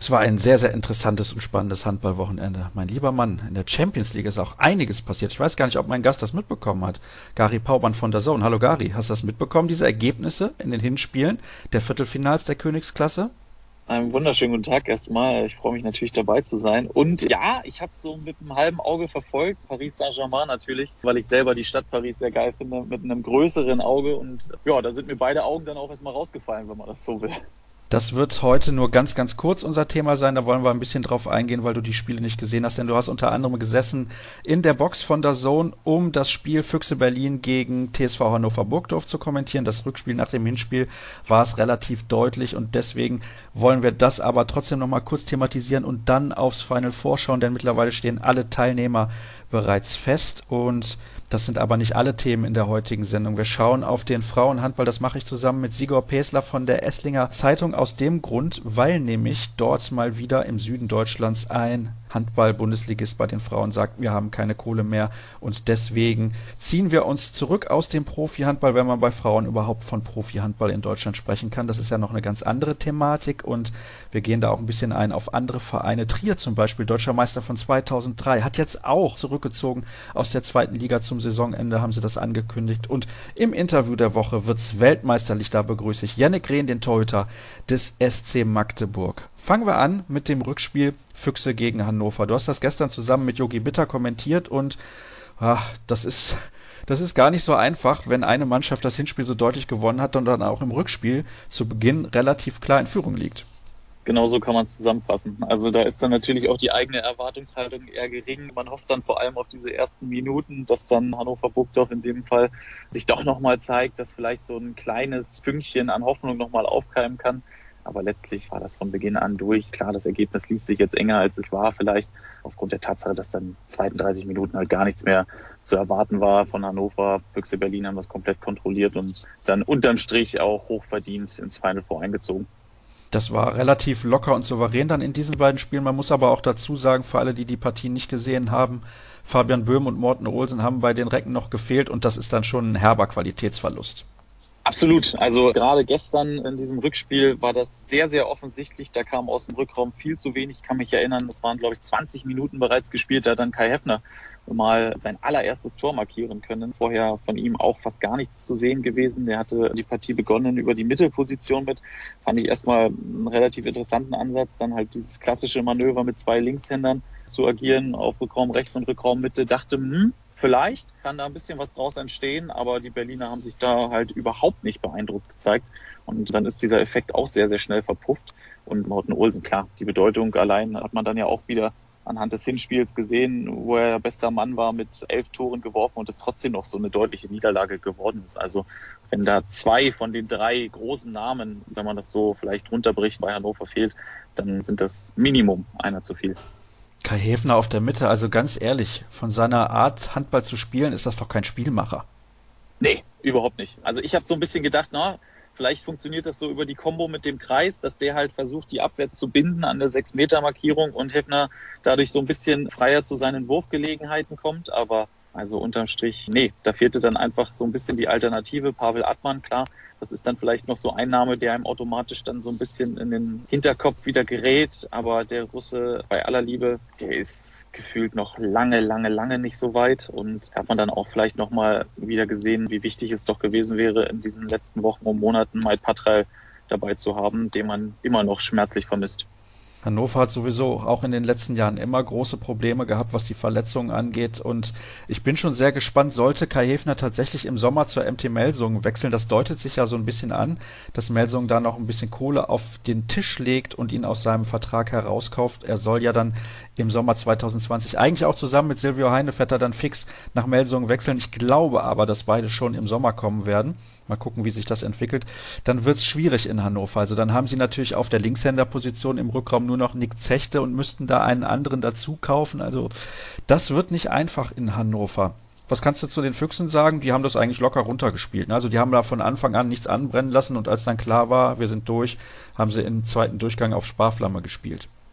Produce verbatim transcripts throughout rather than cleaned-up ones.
Es war ein sehr, sehr interessantes und spannendes Handballwochenende. Mein lieber Mann, in der Champions League ist auch einiges passiert. Ich weiß gar nicht, ob mein Gast das mitbekommen hat. Gary Paumann von der Zone. Hallo Gary, hast du das mitbekommen, diese Ergebnisse in den Hinspielen der Viertelfinals der Königsklasse? Einen wunderschönen guten Tag erstmal. Ich freue mich natürlich dabei zu sein. Und ja, ich habe es so mit einem halben Auge verfolgt. Paris Saint-Germain natürlich, weil ich selber die Stadt Paris sehr geil finde, mit einem größeren Auge. Und ja, da sind mir beide Augen dann auch erstmal rausgefallen, wenn man das so will. Das wird heute nur ganz, ganz kurz unser Thema sein. Da wollen wir ein bisschen drauf eingehen, weil du die Spiele nicht gesehen hast. Denn du hast unter anderem gesessen in der Box von der Zone, um das Spiel Füchse Berlin gegen T S V Hannover Burgdorf zu kommentieren. Das Rückspiel nach dem Hinspiel war es relativ deutlich und deswegen wollen wir das aber trotzdem nochmal kurz thematisieren und dann aufs Final vorschauen, denn mittlerweile stehen alle Teilnehmer bereits fest und das sind aber nicht alle Themen in der heutigen Sendung. Wir schauen auf den Frauenhandball. Das mache ich zusammen mit Sigor Pesler von der Esslinger Zeitung aus dem Grund, weil nämlich dort mal wieder im Süden Deutschlands ein Handball-Bundesligist bei den Frauen sagt, wir haben keine Kohle mehr und deswegen ziehen wir uns zurück aus dem Profi-Handball, wenn man bei Frauen überhaupt von Profi-Handball in Deutschland sprechen kann. Das ist ja noch eine ganz andere Thematik und wir gehen da auch ein bisschen ein auf andere Vereine. Trier zum Beispiel, deutscher Meister von zweitausenddrei, hat jetzt auch zurückgezogen aus der zweiten Liga zum Saisonende, haben sie das angekündigt und im Interview der Woche wird's weltmeisterlich, da begrüße ich Jannik Rehn, den Torhüter des S C Magdeburg. Fangen wir an mit dem Rückspiel Füchse gegen Hannover. Du hast das gestern zusammen mit Yogi Bitter kommentiert und ach, das ist das ist gar nicht so einfach, wenn eine Mannschaft das Hinspiel so deutlich gewonnen hat und dann auch im Rückspiel zu Beginn relativ klar in Führung liegt. Genau so kann man es zusammenfassen. Also da ist dann natürlich auch die eigene Erwartungshaltung eher gering. Man hofft dann vor allem auf diese ersten Minuten, dass dann Hannover Burgdorf in dem Fall sich doch nochmal zeigt, dass vielleicht so ein kleines Fünkchen an Hoffnung nochmal aufkeimen kann. Aber letztlich war das von Beginn an durch. Klar, das Ergebnis liest sich jetzt enger, als es war, vielleicht aufgrund der Tatsache, dass dann zweiunddreißig Minuten halt gar nichts mehr zu erwarten war von Hannover. Füchse Berlin haben das komplett kontrolliert und dann unterm Strich auch hochverdient ins Final Four eingezogen. Das war relativ locker und souverän dann in diesen beiden Spielen. Man muss aber auch dazu sagen, für alle, die die Partien nicht gesehen haben, Fabian Böhm und Morten Olsen haben bei den Recken noch gefehlt und das ist dann schon ein herber Qualitätsverlust. Absolut. Also gerade gestern in diesem Rückspiel war das sehr, sehr offensichtlich. Da kam aus dem Rückraum viel zu wenig. Ich kann mich erinnern, es waren, glaube ich, zwanzig Minuten bereits gespielt. Da hat dann Kai Heffner mal sein allererstes Tor markieren können. Vorher von ihm auch fast gar nichts zu sehen gewesen. Der hatte die Partie begonnen über die Mittelposition mit. Fand ich erstmal einen relativ interessanten Ansatz. Dann halt dieses klassische Manöver mit zwei Linkshändern zu agieren auf Rückraum rechts und Rückraum Mitte. Dachte, hm, vielleicht kann da ein bisschen was draus entstehen, aber die Berliner haben sich da halt überhaupt nicht beeindruckt gezeigt. Und dann ist dieser Effekt auch sehr, sehr schnell verpufft. Und Morten Olsen, klar, die Bedeutung allein hat man dann ja auch wieder anhand des Hinspiels gesehen, wo er bester Mann war, mit elf Toren geworfen und es trotzdem noch so eine deutliche Niederlage geworden ist. Also wenn da zwei von den drei großen Namen, wenn man das so vielleicht runterbricht, bei Hannover fehlt, dann sind das Minimum einer zu viel. Kai Häfner auf der Mitte, also ganz ehrlich, von seiner Art Handball zu spielen, ist das doch kein Spielmacher. Nee, überhaupt nicht. Also ich habe so ein bisschen gedacht, na, vielleicht funktioniert das so über die Kombo mit dem Kreis, dass der halt versucht, die Abwehr zu binden an der sechs Meter Markierung und Häfner dadurch so ein bisschen freier zu seinen Wurfgelegenheiten kommt, aber also unterm Strich, nee, da fehlte dann einfach so ein bisschen die Alternative. Pavel Atman, klar, das ist dann vielleicht noch so ein Name, der einem automatisch dann so ein bisschen in den Hinterkopf wieder gerät. Aber der Russe, bei aller Liebe, der ist gefühlt noch lange, lange, lange nicht so weit. Und hat man dann auch vielleicht nochmal wieder gesehen, wie wichtig es doch gewesen wäre, in diesen letzten Wochen und Monaten Maid Patrel dabei zu haben, den man immer noch schmerzlich vermisst. Hannover hat sowieso auch in den letzten Jahren immer große Probleme gehabt, was die Verletzungen angeht. Und ich bin schon sehr gespannt, sollte Kai Häfner tatsächlich im Sommer zur M T Melsungen wechseln. Das deutet sich ja so ein bisschen an, dass Melsungen da noch ein bisschen Kohle auf den Tisch legt und ihn aus seinem Vertrag herauskauft. Er soll ja dann im Sommer zwanzig zwanzig eigentlich auch zusammen mit Silvio Heinevetter dann fix nach Melsungen wechseln. Ich glaube aber, dass beide schon im Sommer kommen werden. Mal gucken, wie sich das entwickelt. Dann wird's schwierig in Hannover. Also dann haben sie natürlich auf der Linkshänderposition im Rückraum nur noch Nick Zechte und müssten da einen anderen dazu kaufen. Also das wird nicht einfach in Hannover. Was kannst du zu den Füchsen sagen? Die haben das eigentlich locker runtergespielt. Ne? Also die haben da von Anfang an nichts anbrennen lassen und als dann klar war, wir sind durch, haben sie im zweiten Durchgang auf Sparflamme gespielt.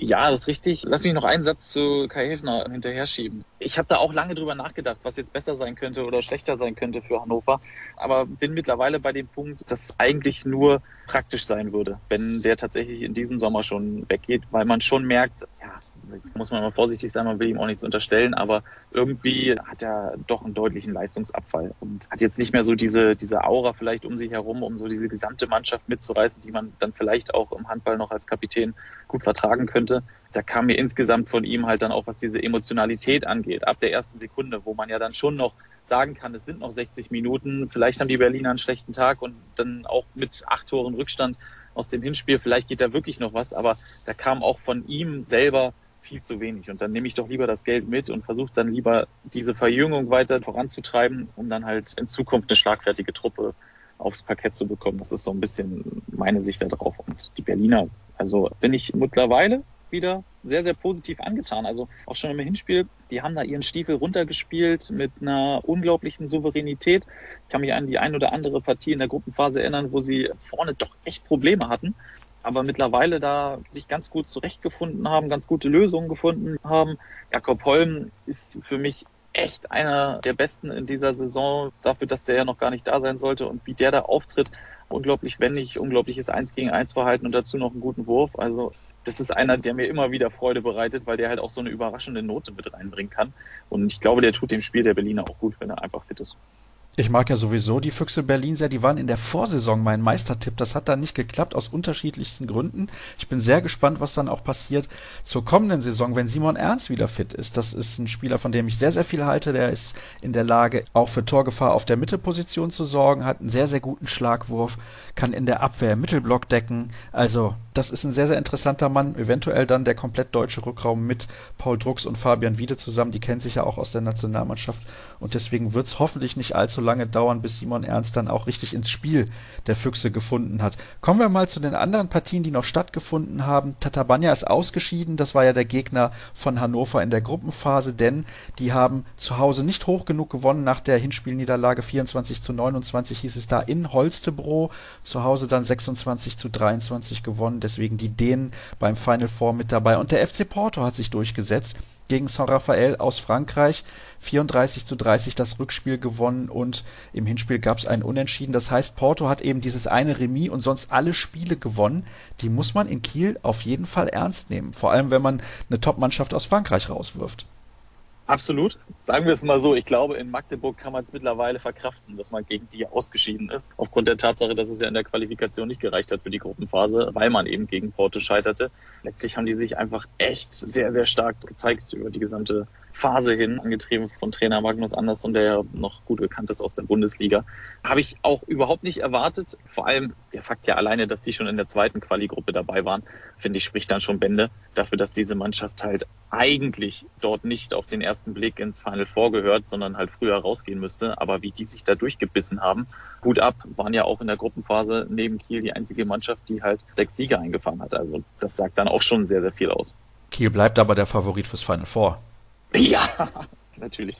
Ja, das ist richtig. Lass mich noch einen Satz zu Kai Häfner hinterher schieben. Ich habe da auch lange drüber nachgedacht, was jetzt besser sein könnte oder schlechter sein könnte für Hannover. Aber bin mittlerweile bei dem Punkt, dass es eigentlich nur praktisch sein würde, wenn der tatsächlich in diesem Sommer schon weggeht, weil man schon merkt, ja, jetzt muss man mal vorsichtig sein, man will ihm auch nichts unterstellen, aber irgendwie hat er doch einen deutlichen Leistungsabfall und hat jetzt nicht mehr so diese, diese Aura vielleicht um sich herum, um so diese gesamte Mannschaft mitzureißen, die man dann vielleicht auch im Handball noch als Kapitän gut vertragen könnte. Da kam mir insgesamt von ihm halt dann auch, was diese Emotionalität angeht, ab der ersten Sekunde, wo man ja dann schon noch sagen kann, es sind noch sechzig Minuten, vielleicht haben die Berliner einen schlechten Tag und dann auch mit acht Toren Rückstand aus dem Hinspiel, vielleicht geht da wirklich noch was, aber da kam auch von ihm selber viel zu wenig. Und dann nehme ich doch lieber das Geld mit und versuche dann lieber diese Verjüngung weiter voranzutreiben, um dann halt in Zukunft eine schlagfertige Truppe aufs Parkett zu bekommen. Das ist so ein bisschen meine Sicht da drauf. Und die Berliner, also bin ich mittlerweile wieder sehr, sehr positiv angetan. Also auch schon im Hinspiel, die haben da ihren Stiefel runtergespielt mit einer unglaublichen Souveränität. Ich kann mich an die ein oder andere Partie in der Gruppenphase erinnern, wo sie vorne doch echt Probleme hatten, aber mittlerweile da sich ganz gut zurechtgefunden haben, ganz gute Lösungen gefunden haben. Jakob Holm ist für mich echt einer der Besten in dieser Saison, dafür, dass der ja noch gar nicht da sein sollte und wie der da auftritt. Unglaublich wendig, unglaubliches eins gegen eins Verhalten und dazu noch einen guten Wurf. Also das ist einer, der mir immer wieder Freude bereitet, weil der halt auch so eine überraschende Note mit reinbringen kann. Und ich glaube, der tut dem Spiel der Berliner auch gut, wenn er einfach fit ist. Ich mag ja sowieso die Füchse Berlin sehr. Die waren in der Vorsaison mein Meistertipp. Das hat dann nicht geklappt aus unterschiedlichsten Gründen. Ich bin sehr gespannt, was dann auch passiert zur kommenden Saison, wenn Simon Ernst wieder fit ist. Das ist ein Spieler, von dem ich sehr, sehr viel halte. Der ist in der Lage, auch für Torgefahr auf der Mittelposition zu sorgen, hat einen sehr, sehr guten Schlagwurf, kann in der Abwehr Mittelblock decken. Also das ist ein sehr, sehr interessanter Mann. Eventuell dann der komplett deutsche Rückraum mit Paul Drucks und Fabian Wiede zusammen. Die kennen sich ja auch aus der Nationalmannschaft. Und deswegen wird es hoffentlich nicht allzu lange dauern, bis Simon Ernst dann auch richtig ins Spiel der Füchse gefunden hat. Kommen wir mal zu den anderen Partien, die noch stattgefunden haben. Tatabanya ist ausgeschieden, das war ja der Gegner von Hannover in der Gruppenphase, denn die haben zu Hause nicht hoch genug gewonnen. Nach der Hinspielniederlage vierundzwanzig zu neunundzwanzig hieß es da in Holstebro, zu Hause dann sechsundzwanzig zu dreiundzwanzig gewonnen, deswegen die Dänen beim Final Four mit dabei. Und der F C Porto hat sich durchgesetzt gegen Saint-Raphael aus Frankreich, vierunddreißig zu dreißig das Rückspiel gewonnen und im Hinspiel gab es ein Unentschieden. Das heißt, Porto hat eben dieses eine Remis und sonst alle Spiele gewonnen. Die muss man in Kiel auf jeden Fall ernst nehmen, vor allem wenn man eine Top-Mannschaft aus Frankreich rauswirft. Absolut. Sagen wir es mal so, ich glaube, in Magdeburg kann man es mittlerweile verkraften, dass man gegen die ausgeschieden ist. Aufgrund der Tatsache, dass es ja in der Qualifikation nicht gereicht hat für die Gruppenphase, weil man eben gegen Porto scheiterte. Letztlich haben die sich einfach echt sehr, sehr stark gezeigt über die gesamte Phase hin, angetrieben von Trainer Magnus Andersson, der ja noch gut bekannt ist aus der Bundesliga. Habe ich auch überhaupt nicht erwartet. Vor allem der Fakt ja alleine, dass die schon in der zweiten Quali-Gruppe dabei waren, finde ich, spricht dann schon Bände dafür, dass diese Mannschaft halt eigentlich dort nicht auf den ersten Blick ins Final Four gehört, sondern halt früher rausgehen müsste. Aber wie die sich da durchgebissen haben, Hut ab, waren ja auch in der Gruppenphase neben Kiel die einzige Mannschaft, die halt sechs Siege eingefahren hat. Also das sagt dann auch schon sehr, sehr viel aus. Kiel bleibt aber der Favorit fürs Final Four. Ja, natürlich.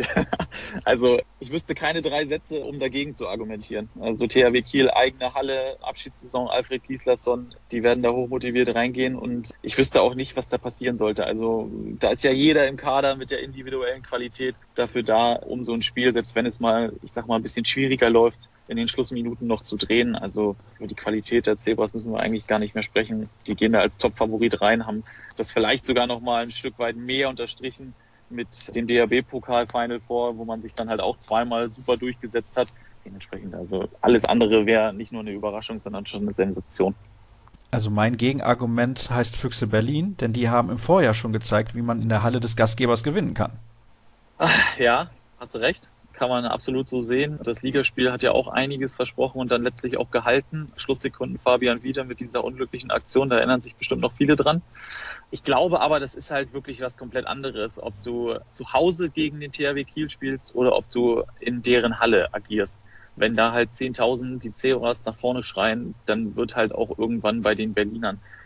Also ich wüsste keine drei Sätze, um dagegen zu argumentieren. Also T H W Kiel, eigene Halle, Abschiedssaison, Alfred Gislason, die werden da hochmotiviert reingehen und ich wüsste auch nicht, was da passieren sollte. Also da ist ja jeder im Kader mit der individuellen Qualität dafür da, um so ein Spiel, selbst wenn es mal, ich sag mal, ein bisschen schwieriger läuft, in den Schlussminuten noch zu drehen. Also über die Qualität der Zebras müssen wir eigentlich gar nicht mehr sprechen. Die gehen da als Top-Favorit rein, haben das vielleicht sogar noch mal ein Stück weit mehr unterstrichen mit dem D H B-Pokal Final Four, wo man sich dann halt auch zweimal super durchgesetzt hat. Dementsprechend, also alles andere wäre nicht nur eine Überraschung, sondern schon eine Sensation. Also mein Gegenargument heißt Füchse Berlin, denn die haben im Vorjahr schon gezeigt, wie man in der Halle des Gastgebers gewinnen kann. Ach, ja, hast du recht. Kann man absolut so sehen. Das Ligaspiel hat ja auch einiges versprochen und dann letztlich auch gehalten. Schlusssekunden Fabian Wiede mit dieser unglücklichen Aktion, da erinnern sich bestimmt noch viele dran. Ich glaube aber, das ist halt wirklich was komplett anderes, ob du zu Hause gegen den T H W Kiel spielst oder ob du in deren Halle agierst. Wenn da halt zehntausend die Zebras nach vorne schreien, dann wird halt auch irgendwann bei den Berlinern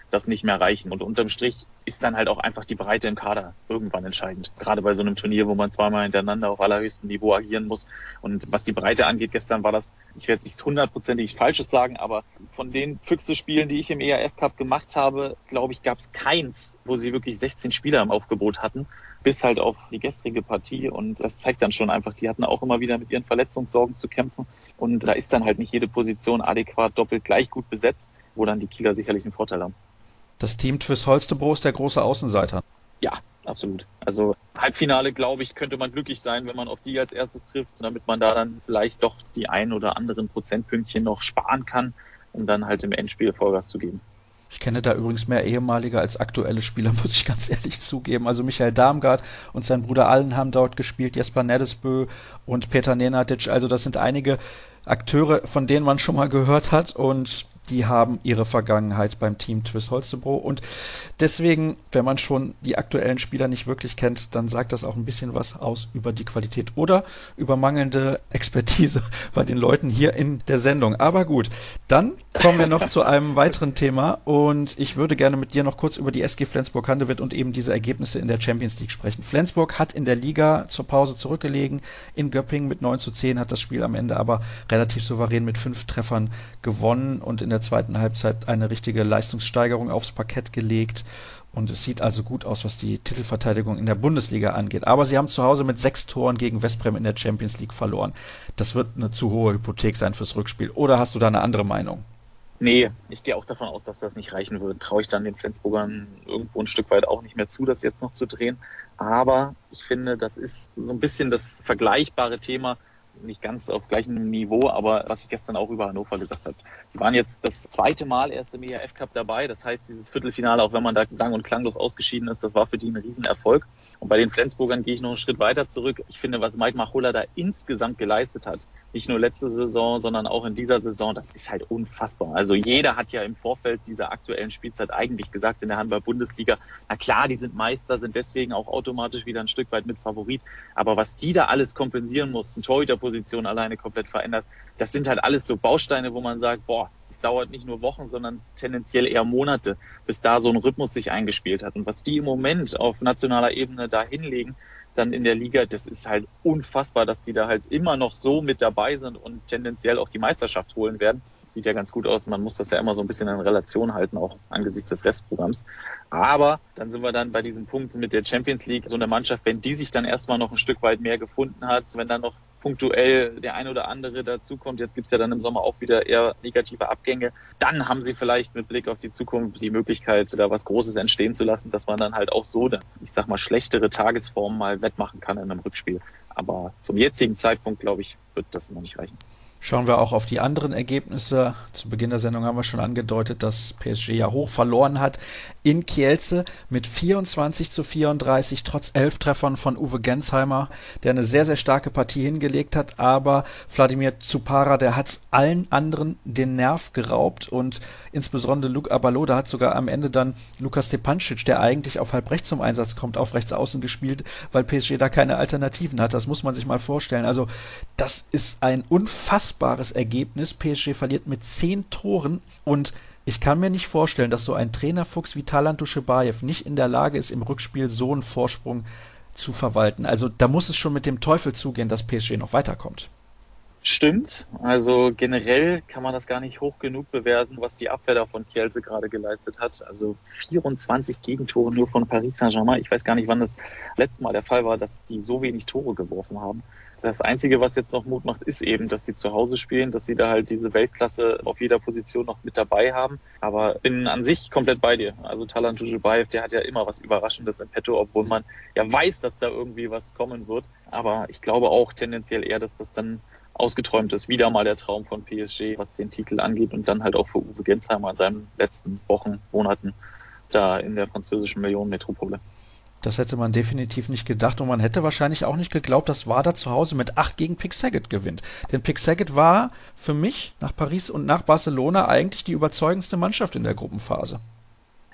das nicht mehr reichen. Und unterm Strich ist dann halt auch einfach die Breite im Kader irgendwann entscheidend. Gerade bei so einem Turnier, wo man zweimal hintereinander auf allerhöchstem Niveau agieren muss. Und was die Breite angeht, gestern war das, ich werde jetzt nicht hundertprozentig Falsches sagen, aber von den Füchse-Spielen, die ich im E R F Cup gemacht habe, glaube ich, gab es keins, wo sie wirklich sechzehn Spieler im Aufgebot hatten, bis halt auf die gestrige Partie. Und das zeigt dann schon einfach, die hatten auch immer wieder mit ihren Verletzungssorgen zu kämpfen. Und da ist dann halt nicht jede Position adäquat doppelt gleich gut besetzt, wo dann die Kieler sicherlich einen Vorteil haben. Das Team TuS Holstebro ist der große Außenseiter. Ja, absolut. Also Halbfinale, glaube ich, könnte man glücklich sein, wenn man auf die als erstes trifft, damit man da dann vielleicht doch die ein oder anderen Prozentpünktchen noch sparen kann, um dann halt im Endspiel Vollgas zu geben. Ich kenne da übrigens mehr ehemalige als aktuelle Spieler, muss ich ganz ehrlich zugeben. Also Michael Darmgard und sein Bruder Allen haben dort gespielt, Jesper Neddesbö und Peter Nenadic. Also das sind einige Akteure, von denen man schon mal gehört hat, und die haben ihre Vergangenheit beim Team TuS Holstebro. Und deswegen, wenn man schon die aktuellen Spieler nicht wirklich kennt, dann sagt das auch ein bisschen was aus über die Qualität oder über mangelnde Expertise bei den Leuten hier in der Sendung. Aber gut, dann kommen wir noch zu einem weiteren Thema, und ich würde gerne mit dir noch kurz über die S G Flensburg-Handewitt und eben diese Ergebnisse in der Champions League sprechen. Flensburg hat in der Liga zur Pause zurückgelegen. In Göppingen mit neun zu zehn hat das Spiel am Ende aber relativ souverän mit fünf Treffern gewonnen und in der zweiten Halbzeit eine richtige Leistungssteigerung aufs Parkett gelegt. Und es sieht also gut aus, was die Titelverteidigung in der Bundesliga angeht. Aber sie haben zu Hause mit sechs Toren gegen Westbrem in der Champions League verloren. Das wird eine zu hohe Hypothek sein fürs Rückspiel. Oder hast du da eine andere Meinung? Nee, ich gehe auch davon aus, dass das nicht reichen wird. Traue ich dann den Flensburgern irgendwo ein Stück weit auch nicht mehr zu, das jetzt noch zu drehen. Aber ich finde, das ist so ein bisschen das vergleichbare Thema, nicht ganz auf gleichem Niveau, aber was ich gestern auch über Hannover gesagt habe. Die waren jetzt das zweite Mal erst im E R F Cup dabei. Das heißt, dieses Viertelfinale, auch wenn man da sang- und klanglos ausgeschieden ist, das war für die ein Riesenerfolg. Und bei den Flensburgern gehe ich noch einen Schritt weiter zurück. Ich finde, was Mike Machulla da insgesamt geleistet hat, nicht nur letzte Saison, sondern auch in dieser Saison, das ist halt unfassbar. Also jeder hat ja im Vorfeld dieser aktuellen Spielzeit eigentlich gesagt in der Handball-Bundesliga, na klar, die sind Meister, sind deswegen auch automatisch wieder ein Stück weit mit Favorit. Aber was die da alles kompensieren mussten, Torhüterposition alleine komplett verändert, das sind halt alles so Bausteine, wo man sagt, boah, das dauert nicht nur Wochen, sondern tendenziell eher Monate, bis da so ein Rhythmus sich eingespielt hat. Und was die im Moment auf nationaler Ebene da hinlegen, dann in der Liga, das ist halt unfassbar, dass die da halt immer noch so mit dabei sind und tendenziell auch die Meisterschaft holen werden. Das sieht ja ganz gut aus. Man muss das ja immer so ein bisschen in Relation halten, auch angesichts des Restprogramms. Aber dann sind wir dann bei diesem Punkt mit der Champions League. So eine Mannschaft, wenn die sich dann erstmal noch ein Stück weit mehr gefunden hat, wenn dann noch punktuell der ein oder andere dazukommt, jetzt gibt's ja dann im Sommer auch wieder eher negative Abgänge, dann haben sie vielleicht mit Blick auf die Zukunft die Möglichkeit, da was Großes entstehen zu lassen, dass man dann halt auch so, ich sag mal, schlechtere Tagesformen mal wettmachen kann in einem Rückspiel. Aber zum jetzigen Zeitpunkt, glaube ich, wird das noch nicht reichen. Schauen wir auch auf die anderen Ergebnisse. Zu Beginn der Sendung haben wir schon angedeutet, dass P S G ja hoch verloren hat in Kielce mit vierundzwanzig zu vierunddreißig, trotz elf Treffern von Uwe Gensheimer, der eine sehr, sehr starke Partie hingelegt hat. Aber Vladimir Zupara, der hat allen anderen den Nerv geraubt, und insbesondere Luke Abalo, da hat sogar am Ende dann Lukas Stepancic, der eigentlich auf halb rechts zum Einsatz kommt, auf rechts außen gespielt, weil P S G da keine Alternativen hat. Das muss man sich mal vorstellen. Also das ist ein unfassbares Ergebnis. P S G verliert mit zehn Toren, und ich kann mir nicht vorstellen, dass so ein Trainerfuchs wie Talant Duschebaev nicht in der Lage ist, im Rückspiel so einen Vorsprung zu verwalten. Also da muss es schon mit dem Teufel zugehen, dass P S G noch weiterkommt. Stimmt, also generell kann man das gar nicht hoch genug bewerten, was die Abwehr da von Kielce gerade geleistet hat. Also vierundzwanzig Gegentore nur von Paris Saint-Germain. Ich weiß gar nicht, wann das letzte Mal der Fall war, dass die so wenig Tore geworfen haben. Das Einzige, was jetzt noch Mut macht, ist eben, dass sie zu Hause spielen, dass sie da halt diese Weltklasse auf jeder Position noch mit dabei haben. Aber bin an sich komplett bei dir. Also Talant Duschebaev, der hat ja immer was Überraschendes im Petto, obwohl man ja weiß, dass da irgendwie was kommen wird. Aber ich glaube auch tendenziell eher, dass das dann ausgeträumt ist. Wieder mal der Traum von P S G, was den Titel angeht, und dann halt auch für Uwe Gensheimer in seinen letzten Wochen, Monaten da in der französischen Millionenmetropole. Das hätte man definitiv nicht gedacht, und man hätte wahrscheinlich auch nicht geglaubt, dass Wada zu Hause mit acht gegen Pick Saget gewinnt. Denn Pick Saget war für mich nach Paris und nach Barcelona eigentlich die überzeugendste Mannschaft in der Gruppenphase.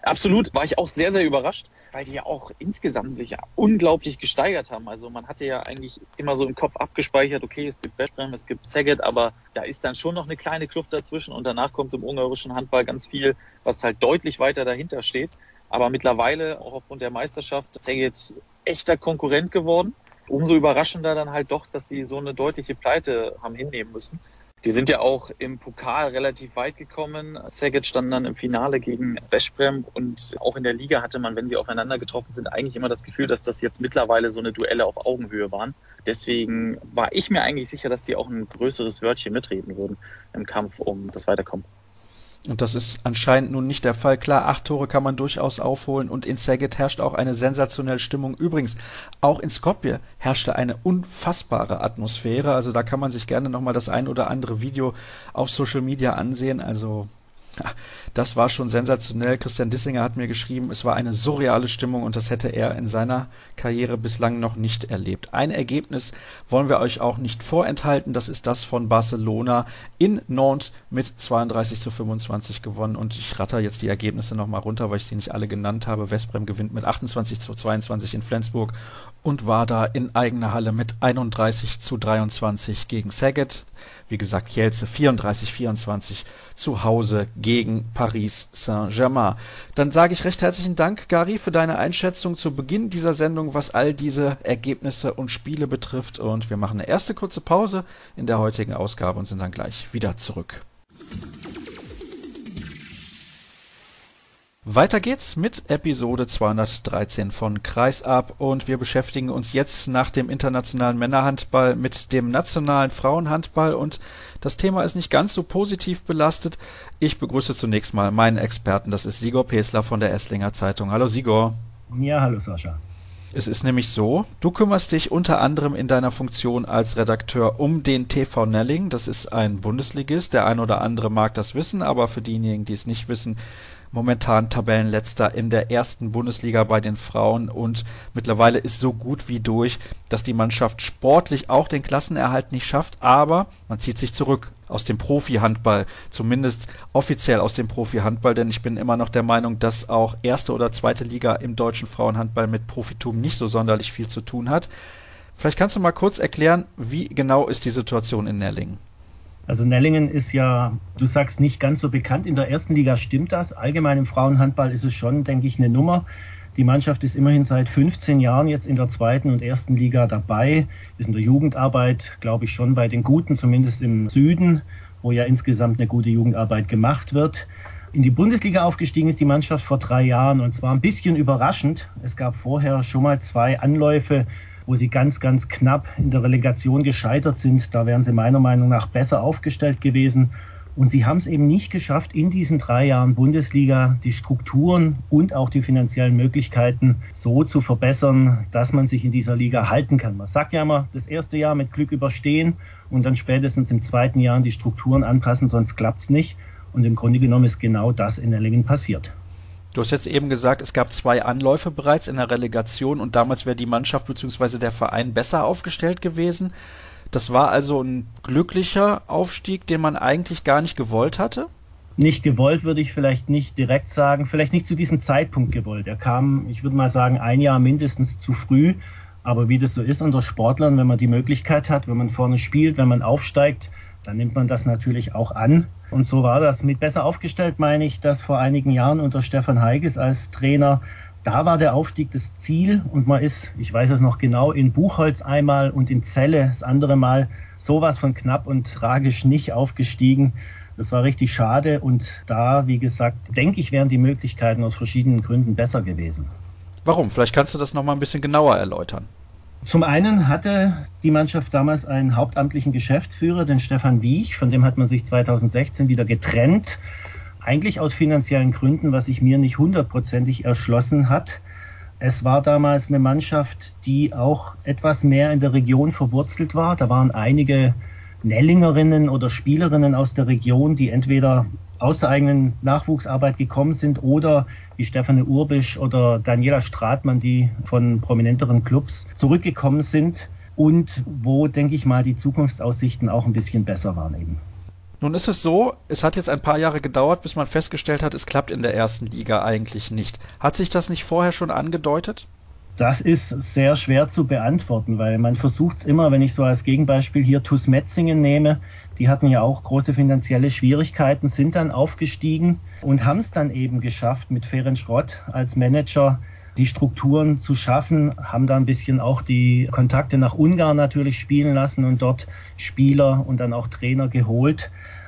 Absolut, war ich auch sehr, sehr überrascht, weil die ja auch insgesamt sich ja unglaublich gesteigert haben. Also man hatte ja eigentlich immer so im Kopf abgespeichert, okay, es gibt Veszprém, es gibt Szeged, aber da ist dann schon noch eine kleine Kluft dazwischen und danach kommt im ungarischen Handball ganz viel, was halt deutlich weiter dahinter steht. Aber mittlerweile, auch aufgrund der Meisterschaft, Szeged echter Konkurrent geworden. Umso überraschender dann halt doch, dass sie so eine deutliche Pleite haben hinnehmen müssen. Die sind ja auch im Pokal relativ weit gekommen. Szeged stand dann im Finale gegen Veszprém und auch in der Liga hatte man, wenn sie aufeinander getroffen sind, eigentlich immer das Gefühl, dass das jetzt mittlerweile so eine Duelle auf Augenhöhe waren. Deswegen war ich mir eigentlich sicher, dass die auch ein größeres Wörtchen mitreden würden im Kampf um das Weiterkommen. Und das ist anscheinend nun nicht der Fall. Klar, acht Tore kann man durchaus aufholen und in Szeged herrscht auch eine sensationelle Stimmung. Übrigens, auch in Skopje herrschte eine unfassbare Atmosphäre. Also da kann man sich gerne nochmal das ein oder andere Video auf Social Media ansehen. Also das war schon sensationell. Christian Dissinger hat mir geschrieben, es war eine surreale Stimmung und das hätte er in seiner Karriere bislang noch nicht erlebt. Ein Ergebnis wollen wir euch auch nicht vorenthalten. Das ist das von Barcelona in Nantes mit zweiunddreißig zu fünfundzwanzig gewonnen. Und ich ratter jetzt die Ergebnisse nochmal runter, weil ich sie nicht alle genannt habe. Veszprém gewinnt mit achtundzwanzig zu zweiundzwanzig in Flensburg und war da in eigener Halle mit einunddreißig zu dreiundzwanzig gegen Szeged. Wie gesagt, Kielce vierunddreißig vierundzwanzig zu Hause gegen Paris Saint-Germain. Dann sage ich recht herzlichen Dank, Gary, für deine Einschätzung zu Beginn dieser Sendung, was all diese Ergebnisse und Spiele betrifft. Und wir machen eine erste kurze Pause in der heutigen Ausgabe und sind dann gleich wieder zurück. Weiter geht's mit Episode zweihundertdreizehn von Kreisab und wir beschäftigen uns jetzt nach dem internationalen Männerhandball mit dem nationalen Frauenhandball und das Thema ist nicht ganz so positiv belastet. Ich begrüße zunächst mal meinen Experten, das ist Sigor Pesler von der Esslinger Zeitung. Hallo Sigor. Ja, hallo Sascha. Es ist nämlich so, du kümmerst dich unter anderem in deiner Funktion als Redakteur um den T V Nelling. Das ist ein Bundesligist, der ein oder andere mag das wissen, aber für diejenigen, die es nicht wissen, momentan Tabellenletzter in der ersten Bundesliga bei den Frauen und mittlerweile ist so gut wie durch, dass die Mannschaft sportlich auch den Klassenerhalt nicht schafft, aber man zieht sich zurück aus dem Profi-Handball, zumindest offiziell aus dem Profi-Handball, denn ich bin immer noch der Meinung, dass auch erste oder zweite Liga im deutschen Frauenhandball mit Profitum nicht so sonderlich viel zu tun hat. Vielleicht kannst du mal kurz erklären, wie genau ist die Situation in Nellingen? Also Nellingen ist ja, du sagst, nicht ganz so bekannt. In der ersten Liga stimmt das. Allgemein im Frauenhandball ist es schon, denke ich, eine Nummer. Die Mannschaft ist immerhin seit fünfzehn Jahren jetzt in der zweiten und ersten Liga dabei. Ist in der Jugendarbeit, glaube ich, schon bei den Guten, zumindest im Süden, wo ja insgesamt eine gute Jugendarbeit gemacht wird. In die Bundesliga aufgestiegen ist die Mannschaft vor drei Jahren und zwar ein bisschen überraschend. Es gab vorher schon mal zwei Anläufe, wo sie ganz, ganz knapp in der Relegation gescheitert sind. Da wären sie meiner Meinung nach besser aufgestellt gewesen. Und sie haben es eben nicht geschafft, in diesen drei Jahren Bundesliga die Strukturen und auch die finanziellen Möglichkeiten so zu verbessern, dass man sich in dieser Liga halten kann. Man sagt ja immer, das erste Jahr mit Glück überstehen und dann spätestens im zweiten Jahr die Strukturen anpassen, sonst klappt es nicht. Und im Grunde genommen ist genau das in Nellingen passiert. Du hast jetzt eben gesagt, es gab zwei Anläufe bereits in der Relegation und damals wäre die Mannschaft bzw. der Verein besser aufgestellt gewesen. Das war also ein glücklicher Aufstieg, den man eigentlich gar nicht gewollt hatte? Nicht gewollt würde ich vielleicht nicht direkt sagen, vielleicht nicht zu diesem Zeitpunkt gewollt. Er kam, ich würde mal sagen, ein Jahr mindestens zu früh. Aber wie das so ist unter Sportlern, wenn man die Möglichkeit hat, wenn man vorne spielt, wenn man aufsteigt, dann nimmt man das natürlich auch an. Und so war das. Mit besser aufgestellt meine ich, dass vor einigen Jahren unter Stefan Heiges als Trainer, da war der Aufstieg das Ziel und man ist, ich weiß es noch genau, in Buchholz einmal und in Celle das andere Mal sowas von knapp und tragisch nicht aufgestiegen. Das war richtig schade und da, wie gesagt, denke ich, wären die Möglichkeiten aus verschiedenen Gründen besser gewesen. Warum? Vielleicht kannst du das noch mal ein bisschen genauer erläutern. Zum einen hatte die Mannschaft damals einen hauptamtlichen Geschäftsführer, den Stefan Wiech, von dem hat man sich zweitausendsechzehn wieder getrennt. Eigentlich aus finanziellen Gründen, was sich mir nicht hundertprozentig erschlossen hat. Es war damals eine Mannschaft, die auch etwas mehr in der Region verwurzelt war. Da waren einige Nellingerinnen oder Spielerinnen aus der Region, die entweder aus der eigenen Nachwuchsarbeit gekommen sind oder wie Stefanie Urbisch oder Daniela Stratmann, die von prominenteren Clubs zurückgekommen sind und wo, denke ich mal, die Zukunftsaussichten auch ein bisschen besser waren eben. Nun ist es so, es hat jetzt ein paar Jahre gedauert, bis man festgestellt hat, es klappt in der ersten Liga eigentlich nicht. Hat sich das nicht vorher schon angedeutet? Das ist sehr schwer zu beantworten, weil man versucht es immer, wenn ich so als Gegenbeispiel hier TuS Metzingen nehme, die hatten ja auch große finanzielle Schwierigkeiten, sind dann aufgestiegen und haben es dann eben geschafft, mit Ferenc Schrott als Manager die Strukturen zu schaffen, haben da ein bisschen auch die Kontakte nach Ungarn natürlich spielen lassen und dort Spieler und dann auch Trainer geholt.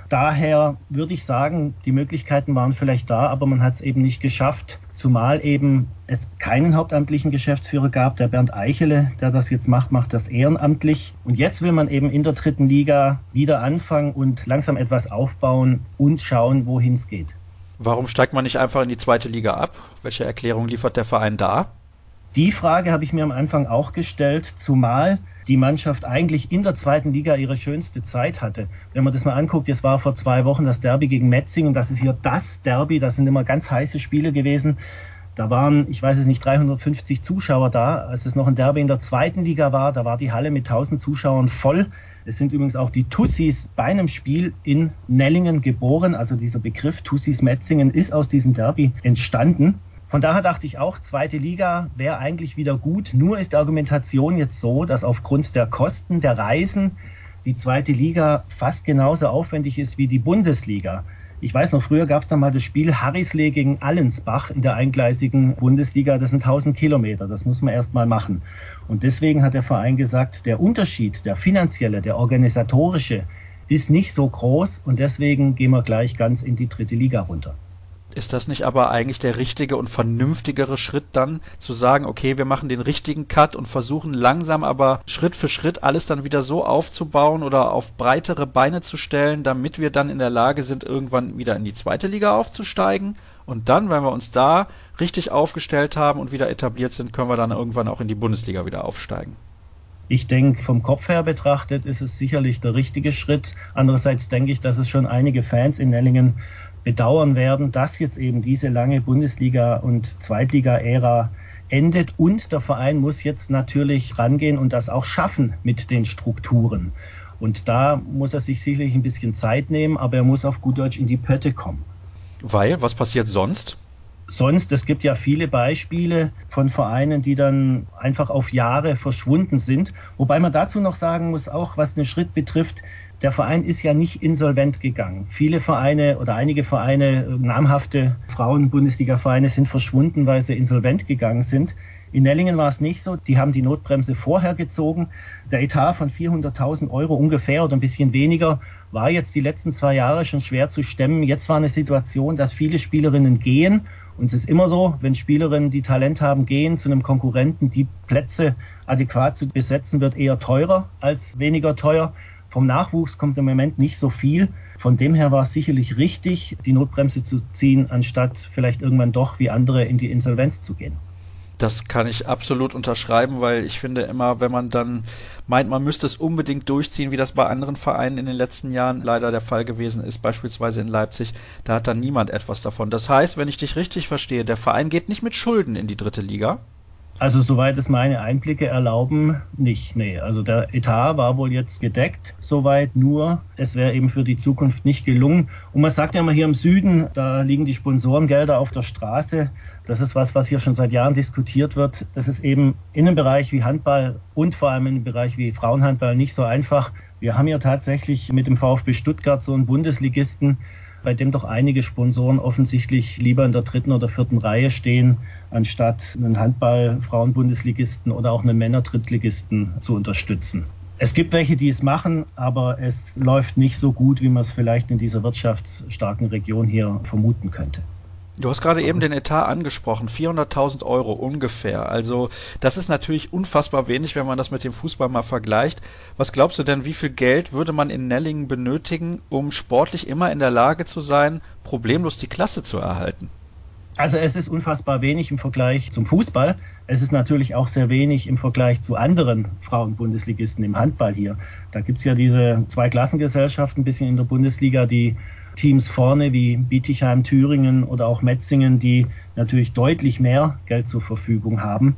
Daher würde ich sagen, die Möglichkeiten waren vielleicht da, aber man hat es eben nicht geschafft, zumal eben es keinen hauptamtlichen Geschäftsführer gab. Der Bernd Eichele, der das jetzt macht, macht das ehrenamtlich. Und jetzt will man eben in der dritten Liga wieder anfangen und langsam etwas aufbauen und schauen, wohin es geht. Warum steigt man nicht einfach in die zweite Liga ab? Welche Erklärung liefert der Verein da? Die Frage habe ich mir am Anfang auch gestellt, zumal die Mannschaft eigentlich in der zweiten Liga ihre schönste Zeit hatte. Wenn man das mal anguckt, es war vor zwei Wochen das Derby gegen Metzingen, das ist hier das Derby, das sind immer ganz heiße Spiele gewesen. Da waren, ich weiß es nicht, dreihundertfünfzig Zuschauer da. Als es noch ein Derby in der zweiten Liga war, da war die Halle mit tausend Zuschauern voll. Es sind übrigens auch die Tussis bei einem Spiel in Nellingen geboren. Also dieser Begriff Tussis Metzingen ist aus diesem Derby entstanden. Von daher dachte ich auch, zweite Liga wäre eigentlich wieder gut. Nur ist die Argumentation jetzt so, dass aufgrund der Kosten der Reisen die zweite Liga fast genauso aufwendig ist wie die Bundesliga. Ich weiß noch, früher gab es dann mal das Spiel Harrislee gegen Allensbach in der eingleisigen Bundesliga. Das sind tausend Kilometer, das muss man erst mal machen. Und deswegen hat der Verein gesagt, der Unterschied, der finanzielle, der organisatorische, ist nicht so groß und deswegen gehen wir gleich ganz in die dritte Liga runter. Ist das nicht aber eigentlich der richtige und vernünftigere Schritt dann, zu sagen, okay, wir machen den richtigen Cut und versuchen langsam aber Schritt für Schritt alles dann wieder so aufzubauen oder auf breitere Beine zu stellen, damit wir dann in der Lage sind, irgendwann wieder in die zweite Liga aufzusteigen? Und dann, wenn wir uns da richtig aufgestellt haben und wieder etabliert sind, können wir dann irgendwann auch in die Bundesliga wieder aufsteigen. Ich denke, vom Kopf her betrachtet ist es sicherlich der richtige Schritt. Andererseits denke ich, dass es schon einige Fans in Nellingen bedauern werden, dass jetzt eben diese lange Bundesliga- und Zweitliga-Ära endet und der Verein muss jetzt natürlich rangehen und das auch schaffen mit den Strukturen. Und da muss er sich sicherlich ein bisschen Zeit nehmen, aber er muss auf gut Deutsch in die Pötte kommen. Weil, was passiert sonst? Sonst, es gibt ja viele Beispiele von Vereinen, die dann einfach auf Jahre verschwunden sind. Wobei man dazu noch sagen muss, auch was den Schritt betrifft, der Verein ist ja nicht insolvent gegangen. Viele Vereine oder einige Vereine, namhafte Frauen-Bundesliga-Vereine sind verschwunden, weil sie insolvent gegangen sind. In Nellingen war es nicht so. Die haben die Notbremse vorher gezogen. Der Etat von vierhunderttausend Euro ungefähr oder ein bisschen weniger war jetzt die letzten zwei Jahre schon schwer zu stemmen. Jetzt war eine Situation, dass viele Spielerinnen gehen. Und es ist immer so, wenn Spielerinnen, die Talent haben, gehen zu einem Konkurrenten, die Plätze adäquat zu besetzen, wird eher teurer als weniger teuer. Vom Nachwuchs kommt im Moment nicht so viel. Von dem her war es sicherlich richtig, die Notbremse zu ziehen, anstatt vielleicht irgendwann doch wie andere in die Insolvenz zu gehen. Das kann ich absolut unterschreiben, weil ich finde immer, wenn man dann meint, man müsste es unbedingt durchziehen, wie das bei anderen Vereinen in den letzten Jahren leider der Fall gewesen ist, beispielsweise in Leipzig, da hat dann niemand etwas davon. Das heißt, wenn ich dich richtig verstehe, der Verein geht nicht mit Schulden in die dritte Liga? Also soweit es meine Einblicke erlauben, nicht. Nee, also der Etat war wohl jetzt gedeckt, soweit, nur es wäre eben für die Zukunft nicht gelungen. Und man sagt ja immer hier im Süden, da liegen die Sponsorengelder auf der Straße. Das ist was, was hier schon seit Jahren diskutiert wird. Das ist eben in einem Bereich wie Handball und vor allem in einem Bereich wie Frauenhandball nicht so einfach. Wir haben ja tatsächlich mit dem VfB Stuttgart so einen Bundesligisten, bei dem doch einige Sponsoren offensichtlich lieber in der dritten oder vierten Reihe stehen, anstatt einen Handball-Frauen-Bundesligisten oder auch einen Männer-Drittligisten zu unterstützen. Es gibt welche, die es machen, aber es läuft nicht so gut, wie man es vielleicht in dieser wirtschaftsstarken Region hier vermuten könnte. Du hast gerade eben den Etat angesprochen, vierhunderttausend Euro ungefähr. Also das ist natürlich unfassbar wenig, wenn man das mit dem Fußball mal vergleicht. Was glaubst du denn, wie viel Geld würde man in Nellingen benötigen, um sportlich immer in der Lage zu sein, problemlos die Klasse zu erhalten? Also es ist unfassbar wenig im Vergleich zum Fußball. Es ist natürlich auch sehr wenig im Vergleich zu anderen Frauen-Bundesligisten im Handball hier. Da gibt es ja diese Zweiklassengesellschaft ein bisschen in der Bundesliga, die Teams vorne wie Bietigheim, Thüringen oder auch Metzingen, die natürlich deutlich mehr Geld zur Verfügung haben.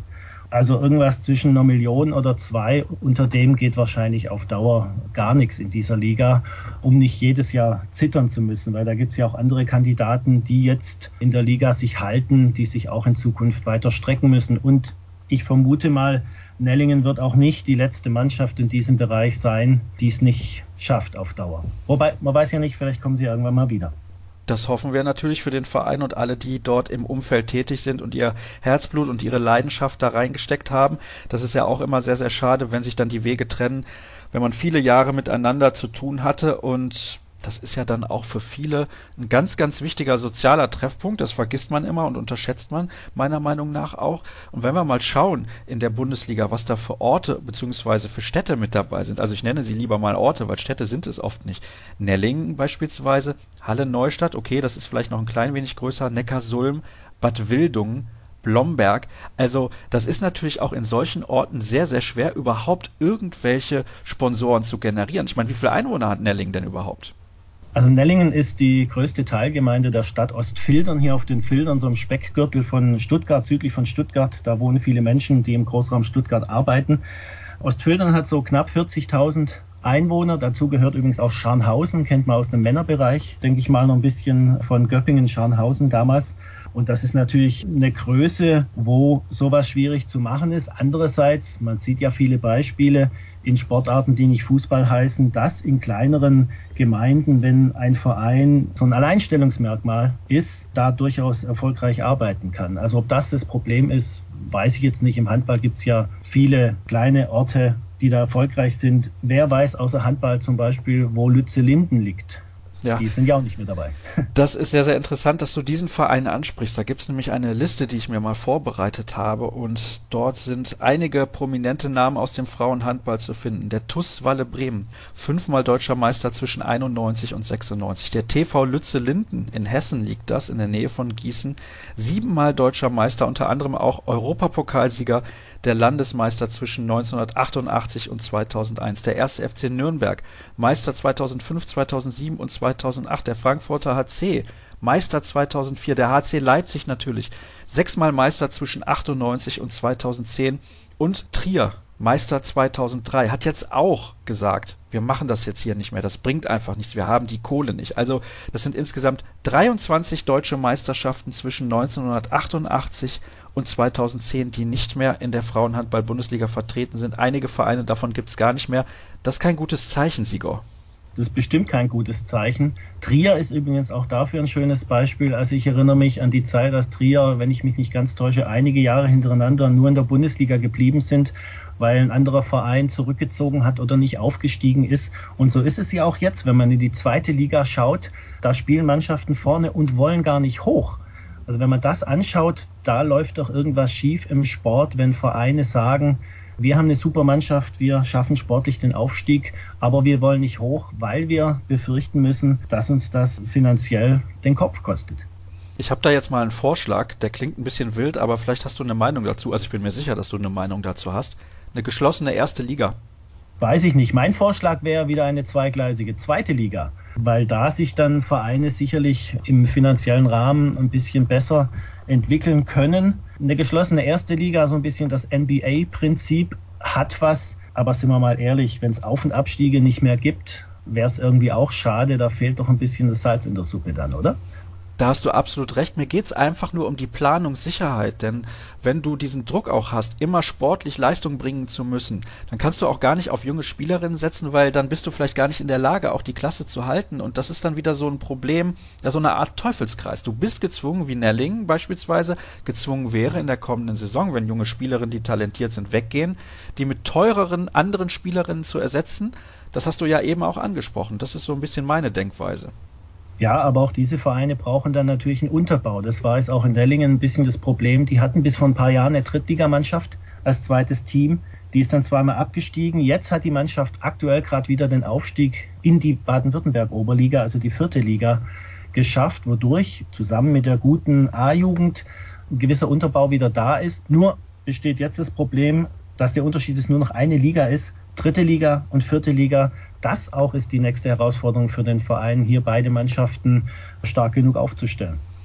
Also irgendwas zwischen einer Million oder zwei, unter dem geht wahrscheinlich auf Dauer gar nichts in dieser Liga, um nicht jedes Jahr zittern zu müssen, weil da gibt es ja auch andere Kandidaten, die jetzt in der Liga sich halten, die sich auch in Zukunft weiter strecken müssen. Und ich vermute mal, Nellingen wird auch nicht die letzte Mannschaft in diesem Bereich sein, die es nicht schafft auf Dauer. Wobei, man weiß ja nicht, vielleicht kommen sie irgendwann mal wieder. Das hoffen wir natürlich für den Verein und alle, die dort im Umfeld tätig sind und ihr Herzblut und ihre Leidenschaft da reingesteckt haben. Das ist ja auch immer sehr, sehr schade, wenn sich dann die Wege trennen, wenn man viele Jahre miteinander zu tun hatte, und das ist ja dann auch für viele ein ganz, ganz wichtiger sozialer Treffpunkt. Das vergisst man immer und unterschätzt man meiner Meinung nach auch. Und wenn wir mal schauen in der Bundesliga, was da für Orte bzw. für Städte mit dabei sind, also ich nenne sie lieber mal Orte, weil Städte sind es oft nicht. Nellingen beispielsweise, Halle-Neustadt, okay, das ist vielleicht noch ein klein wenig größer, Neckarsulm, Bad Wildungen, Blomberg. Also das ist natürlich auch in solchen Orten sehr, sehr schwer, überhaupt irgendwelche Sponsoren zu generieren. Ich meine, wie viele Einwohner hat Nellingen denn überhaupt? Also Nellingen ist die größte Teilgemeinde der Stadt Ostfildern, hier auf den Fildern, so im Speckgürtel von Stuttgart, südlich von Stuttgart. Da wohnen viele Menschen, die im Großraum Stuttgart arbeiten. Ostfildern hat so knapp vierzigtausend Einwohner. Dazu gehört übrigens auch Scharnhausen, kennt man aus dem Männerbereich, denke ich mal noch ein bisschen von Göppingen, Scharnhausen damals. Und das ist natürlich eine Größe, wo sowas schwierig zu machen ist. Andererseits, man sieht ja viele Beispiele in Sportarten, die nicht Fußball heißen, dass in kleineren Gemeinden, wenn ein Verein so ein Alleinstellungsmerkmal ist, da durchaus erfolgreich arbeiten kann. Also ob das das Problem ist, weiß ich jetzt nicht. Im Handball gibt es ja viele kleine Orte, die da erfolgreich sind. Wer weiß außer Handball zum Beispiel, wo Lützellinden liegt? Ja. Die sind ja auch nicht mit dabei. Das ist sehr, sehr interessant, dass du diesen Verein ansprichst. Da gibt es nämlich eine Liste, die ich mir mal vorbereitet habe, und dort sind einige prominente Namen aus dem Frauenhandball zu finden. Der T U S Walle Bremen, fünfmal deutscher Meister zwischen einundneunzig und sechsundneunzig. Der T V Lützellinden, in Hessen liegt das, in der Nähe von Gießen, siebenmal deutscher Meister, unter anderem auch Europapokalsieger, der Landesmeister zwischen neunzehnhundertachtundachtzig und zweitausendeins. Der erste F C Nürnberg, Meister zweitausendfünf, zweitausendsieben und zweitausendacht. Der Frankfurter H C, Meister zweitausendvier. Der H C Leipzig natürlich, sechsmal Meister zwischen achtundneunzig und zweitausendzehn. Und Trier, Meister zweitausenddrei, hat jetzt auch gesagt, wir machen das jetzt hier nicht mehr, das bringt einfach nichts, wir haben die Kohle nicht. Also das sind insgesamt dreiundzwanzig deutsche Meisterschaften zwischen neunzehnhundertachtundachtzig und zweitausendzehn, die nicht mehr in der Frauenhandball-Bundesliga vertreten sind. Einige Vereine davon gibt es gar nicht mehr. Das ist kein gutes Zeichen, Sigor. Das ist bestimmt kein gutes Zeichen. Trier ist übrigens auch dafür ein schönes Beispiel. Also ich erinnere mich an die Zeit, als Trier, wenn ich mich nicht ganz täusche, einige Jahre hintereinander nur in der Bundesliga geblieben sind, weil ein anderer Verein zurückgezogen hat oder nicht aufgestiegen ist. Und so ist es ja auch jetzt, wenn man in die zweite Liga schaut. Da spielen Mannschaften vorne und wollen gar nicht hoch. Also wenn man das anschaut, da läuft doch irgendwas schief im Sport, wenn Vereine sagen, wir haben eine super Mannschaft, wir schaffen sportlich den Aufstieg, aber wir wollen nicht hoch, weil wir befürchten müssen, dass uns das finanziell den Kopf kostet. Ich habe da jetzt mal einen Vorschlag, der klingt ein bisschen wild, aber vielleicht hast du eine Meinung dazu. Also ich bin mir sicher, dass du eine Meinung dazu hast. Eine geschlossene erste Liga. Weiß ich nicht. Mein Vorschlag wäre wieder eine zweigleisige zweite Liga, weil da sich dann Vereine sicherlich im finanziellen Rahmen ein bisschen besser entwickeln können. Eine geschlossene erste Liga, so ein bisschen das N B A-Prinzip, hat was, aber sind wir mal ehrlich, wenn es Auf- und Abstiege nicht mehr gibt, wäre es irgendwie auch schade, da fehlt doch ein bisschen das Salz in der Suppe dann, oder? Da hast du absolut recht. Mir geht's einfach nur um die Planungssicherheit, denn wenn du diesen Druck auch hast, immer sportlich Leistung bringen zu müssen, dann kannst du auch gar nicht auf junge Spielerinnen setzen, weil dann bist du vielleicht gar nicht in der Lage, auch die Klasse zu halten, und das ist dann wieder so ein Problem, ja, so eine Art Teufelskreis. Du bist gezwungen, wie Nellingen beispielsweise gezwungen wäre in der kommenden Saison, wenn junge Spielerinnen, die talentiert sind, weggehen, die mit teureren anderen Spielerinnen zu ersetzen. Das hast du ja eben auch angesprochen. Das ist so ein bisschen meine Denkweise. Ja, aber auch diese Vereine brauchen dann natürlich einen Unterbau. Das war jetzt auch in Nellingen ein bisschen das Problem. Die hatten bis vor ein paar Jahren eine Drittligamannschaft als zweites Team. Die ist dann zweimal abgestiegen. Jetzt hat die Mannschaft aktuell gerade wieder den Aufstieg in die Baden-Württemberg-Oberliga, also die vierte Liga, geschafft, wodurch zusammen mit der guten A-Jugend ein gewisser Unterbau wieder da ist. Nur besteht jetzt das Problem, dass der Unterschied ist, nur noch eine Liga ist. Dritte Liga und vierte Liga, das auch ist die nächste Herausforderung für den Verein, hier beide Mannschaften stark genug aufzustellen.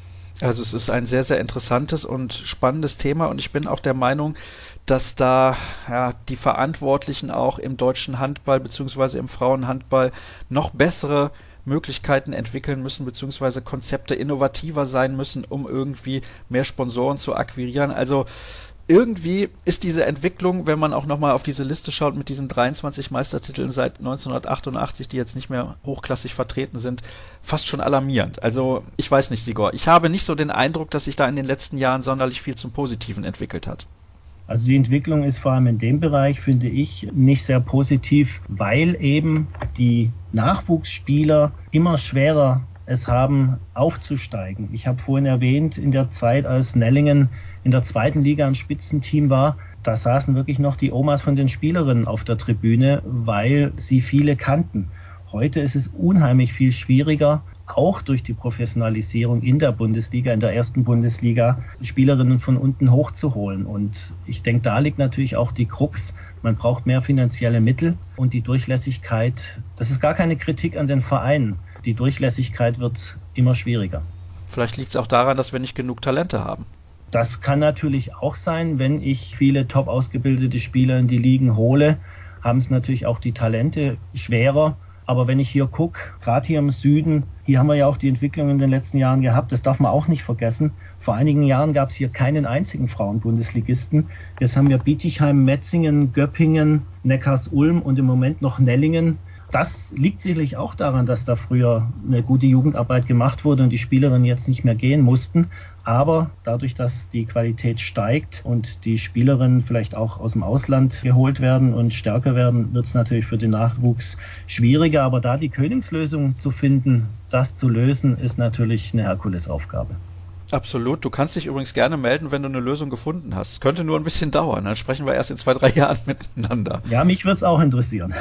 Also es ist ein sehr, sehr interessantes und spannendes Thema und ich bin auch der Meinung, dass da ja, die Verantwortlichen auch im deutschen Handball beziehungsweise im Frauenhandball noch bessere Möglichkeiten entwickeln müssen, beziehungsweise Konzepte innovativer sein müssen, um irgendwie mehr Sponsoren zu akquirieren. Also irgendwie ist diese Entwicklung, wenn man auch nochmal auf diese Liste schaut mit diesen dreiundzwanzig Meistertiteln seit neunzehnhundertachtundachtzig, die jetzt nicht mehr hochklassig vertreten sind, fast schon alarmierend. Also ich weiß nicht, Sigor, ich habe nicht so den Eindruck, dass sich da in den letzten Jahren sonderlich viel zum Positiven entwickelt hat. Also die Entwicklung ist vor allem in dem Bereich, finde ich, nicht sehr positiv, weil eben die Nachwuchsspieler immer schwerer es haben, aufzusteigen. Ich habe vorhin erwähnt, in der Zeit, als Nellingen in der zweiten Liga ein Spitzenteam war, da saßen wirklich noch die Omas von den Spielerinnen auf der Tribüne, weil sie viele kannten. Heute ist es unheimlich viel schwieriger, auch durch die Professionalisierung in der Bundesliga, in der ersten Bundesliga, Spielerinnen von unten hochzuholen. Und ich denke, da liegt natürlich auch die Krux. Man braucht mehr finanzielle Mittel und die Durchlässigkeit, das ist gar keine Kritik an den Vereinen. Die Durchlässigkeit wird immer schwieriger. Vielleicht liegt es auch daran, dass wir nicht genug Talente haben. Das kann natürlich auch sein, wenn ich viele top ausgebildete Spieler in die Ligen hole, haben es natürlich auch die Talente schwerer. Aber wenn ich hier gucke, gerade hier im Süden, hier haben wir ja auch die Entwicklung in den letzten Jahren gehabt, das darf man auch nicht vergessen. Vor einigen Jahren gab es hier keinen einzigen Frauen-Bundesligisten. Jetzt haben wir Bietigheim, Metzingen, Göppingen, Neckars-Ulm und im Moment noch Nellingen. Das liegt sicherlich auch daran, dass da früher eine gute Jugendarbeit gemacht wurde und die Spielerinnen jetzt nicht mehr gehen mussten. Aber dadurch, dass die Qualität steigt und die Spielerinnen vielleicht auch aus dem Ausland geholt werden und stärker werden, wird es natürlich für den Nachwuchs schwieriger. Aber da die Königslösung zu finden, das zu lösen, ist natürlich eine Herkulesaufgabe. Absolut. Du kannst dich übrigens gerne melden, wenn du eine Lösung gefunden hast. Es könnte nur ein bisschen dauern. Dann sprechen wir erst in zwei, drei Jahren miteinander. Ja, mich würde es auch interessieren.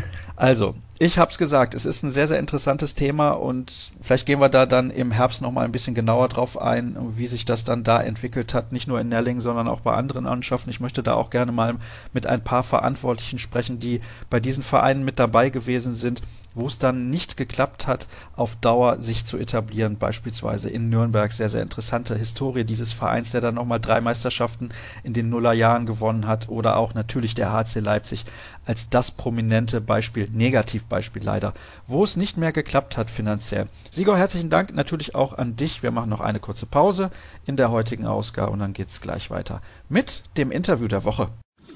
Also, ich habe es gesagt, es ist ein sehr, sehr interessantes Thema und vielleicht gehen wir da dann im Herbst nochmal ein bisschen genauer drauf ein, wie sich das dann da entwickelt hat, nicht nur in Nellingen, sondern auch bei anderen Mannschaften. Ich möchte da auch gerne mal mit ein paar Verantwortlichen sprechen, die bei diesen Vereinen mit dabei gewesen sind, wo es dann nicht geklappt hat, auf Dauer sich zu etablieren, beispielsweise in Nürnberg. Sehr, sehr interessante Historie dieses Vereins, der dann nochmal drei Meisterschaften in den Nullerjahren gewonnen hat, oder auch natürlich der H C Leipzig als das prominente Beispiel, Negativbeispiel leider, wo es nicht mehr geklappt hat finanziell. Sigor, herzlichen Dank natürlich auch an dich. Wir machen noch eine kurze Pause in der heutigen Ausgabe und dann geht's gleich weiter mit dem Interview der Woche.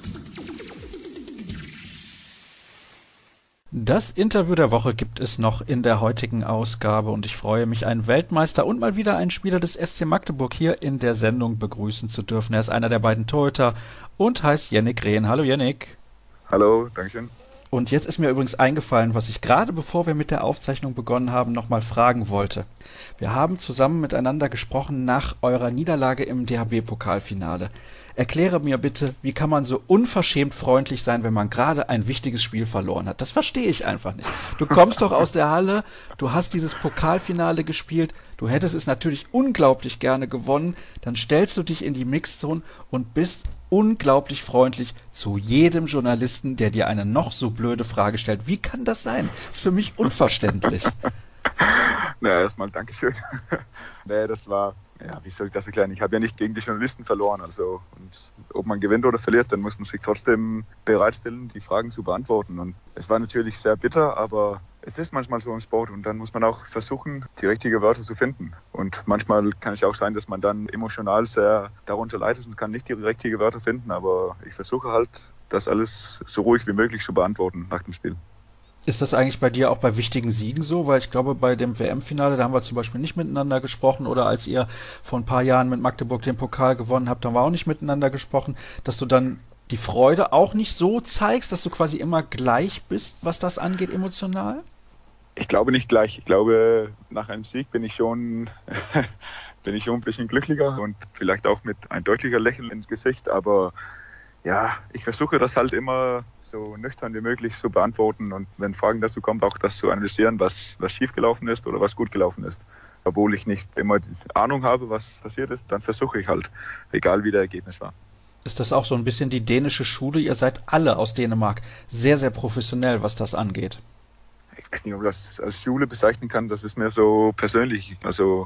Das Interview der Woche gibt es noch in der heutigen Ausgabe und ich freue mich, einen Weltmeister und mal wieder einen Spieler des S C Magdeburg hier in der Sendung begrüßen zu dürfen. Er ist einer der beiden Torhüter und heißt Yannick Rehn. Hallo Yannick. Hallo, Dankeschön. Und jetzt ist mir übrigens eingefallen, was ich gerade bevor wir mit der Aufzeichnung begonnen haben, nochmal fragen wollte. Wir haben zusammen miteinander gesprochen nach eurer Niederlage im D H B-Pokalfinale. Erkläre mir bitte, wie kann man so unverschämt freundlich sein, wenn man gerade ein wichtiges Spiel verloren hat? Das verstehe ich einfach nicht. Du kommst doch aus der Halle, du hast dieses Pokalfinale gespielt, du hättest es natürlich unglaublich gerne gewonnen, dann stellst du dich in die Mixzone und bist unglaublich freundlich zu jedem Journalisten, der dir eine noch so blöde Frage stellt. Wie kann das sein? Das ist für mich unverständlich. Na, erstmal Dankeschön. Nee, das war, ja, wie soll ich das erklären? Ich habe ja nicht gegen die Journalisten verloren. Also, und ob man gewinnt oder verliert, dann muss man sich trotzdem bereitstellen, die Fragen zu beantworten. Und es war natürlich sehr bitter, aber es ist manchmal so im Sport und dann muss man auch versuchen, die richtigen Wörter zu finden. Und manchmal kann es auch sein, dass man dann emotional sehr darunter leidet und kann nicht die richtigen Wörter finden. Aber ich versuche halt, das alles so ruhig wie möglich zu beantworten nach dem Spiel. Ist das eigentlich bei dir auch bei wichtigen Siegen so? Weil ich glaube, bei dem W M-Finale, da haben wir zum Beispiel nicht miteinander gesprochen, oder als ihr vor ein paar Jahren mit Magdeburg den Pokal gewonnen habt, da haben wir auch nicht miteinander gesprochen, dass du dann die Freude auch nicht so zeigst, dass du quasi immer gleich bist, was das angeht, emotional? Ich glaube nicht gleich. Ich glaube, nach einem Sieg bin ich schon, bin ich schon ein bisschen glücklicher und vielleicht auch mit ein deutlicher Lächeln ins Gesicht, aber ja, ich versuche das halt immer so nüchtern wie möglich zu beantworten und wenn Fragen dazu kommen, auch das zu analysieren, was, was schiefgelaufen ist oder was gut gelaufen ist. Obwohl ich nicht immer die Ahnung habe, was passiert ist, dann versuche ich halt, egal wie der Ergebnis war. Ist das auch so ein bisschen die dänische Schule? Ihr seid alle aus Dänemark sehr, sehr professionell, was das angeht. Ich weiß nicht, ob man das als Schule bezeichnen kann, das ist mehr so persönlich. Also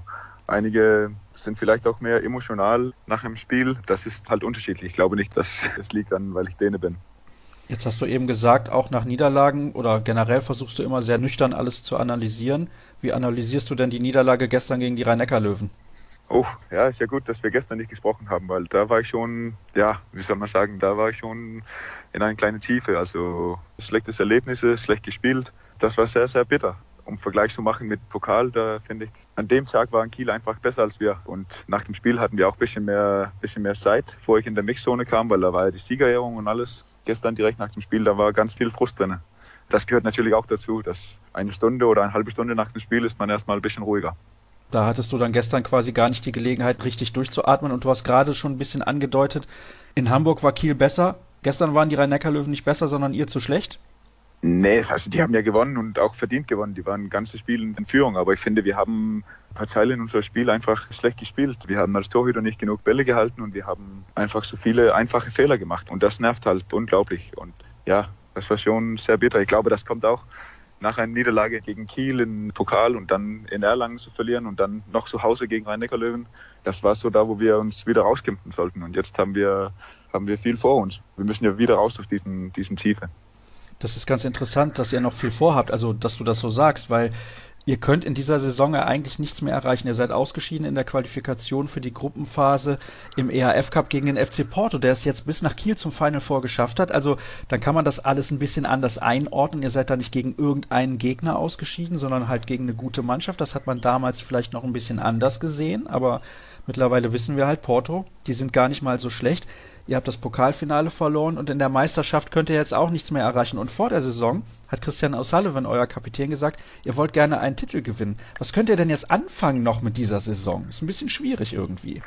Einige sind vielleicht auch mehr emotional nach dem Spiel. Das ist halt unterschiedlich. Ich glaube nicht, dass es liegt an, weil ich Däne bin. Jetzt hast du eben gesagt, auch nach Niederlagen oder generell versuchst du immer sehr nüchtern alles zu analysieren. Wie analysierst du denn die Niederlage gestern gegen die Rhein-Neckar-Löwen? Oh, ja, ist ja gut, dass wir gestern nicht gesprochen haben, weil da war ich schon, ja, wie soll man sagen, da war ich schon in einer kleinen Tiefe. Also schlechtes Erlebnisse, schlecht gespielt. Das war sehr, sehr bitter. Um Vergleich zu machen mit Pokal, da finde ich, an dem Tag waren Kiel einfach besser als wir. Und nach dem Spiel hatten wir auch ein bisschen mehr, bisschen mehr Zeit, bevor ich in der Mixzone kam, weil da war ja die Siegerehrung und alles. Gestern direkt nach dem Spiel, da war ganz viel Frust drin. Das gehört natürlich auch dazu, dass eine Stunde oder eine halbe Stunde nach dem Spiel ist man erstmal ein bisschen ruhiger. Da hattest du dann gestern quasi gar nicht die Gelegenheit, richtig durchzuatmen. Und du hast gerade schon ein bisschen angedeutet, in Hamburg war Kiel besser. Gestern waren die Rhein-Neckar-Löwen nicht besser, sondern ihr zu schlecht? Nee, also die haben ja gewonnen und auch verdient gewonnen. Die waren ein ganzes Spiel in Führung. Aber ich finde, wir haben ein paar Teile in unserem Spiel einfach schlecht gespielt. Wir haben als Torhüter nicht genug Bälle gehalten und wir haben einfach so viele einfache Fehler gemacht. Und das nervt halt unglaublich. Und ja, das war schon sehr bitter. Ich glaube, das kommt auch nach einer Niederlage gegen Kiel im Pokal und dann in Erlangen zu verlieren und dann noch zu Hause gegen Rhein-Neckar-Löwen. Das war so da, wo wir uns wieder rauskämpfen sollten. Und jetzt haben wir, haben wir viel vor uns. Wir müssen ja wieder raus aus diesen, diesen Tiefe. Das ist ganz interessant, dass ihr noch viel vorhabt, also dass du das so sagst, weil ihr könnt in dieser Saison ja eigentlich nichts mehr erreichen. Ihr seid ausgeschieden in der Qualifikation für die Gruppenphase im E H F-Cup gegen den F C Porto, der es jetzt bis nach Kiel zum Final Four geschafft hat. Also dann kann man das alles ein bisschen anders einordnen. Ihr seid da nicht gegen irgendeinen Gegner ausgeschieden, sondern halt gegen eine gute Mannschaft. Das hat man damals vielleicht noch ein bisschen anders gesehen, aber mittlerweile wissen wir halt, Porto, die sind gar nicht mal so schlecht. Ihr habt das Pokalfinale verloren und in der Meisterschaft könnt ihr jetzt auch nichts mehr erreichen. Und vor der Saison hat Christian O'Sullivan, euer Kapitän, gesagt, ihr wollt gerne einen Titel gewinnen. Was könnt ihr denn jetzt anfangen noch mit dieser Saison? Ist ein bisschen schwierig irgendwie.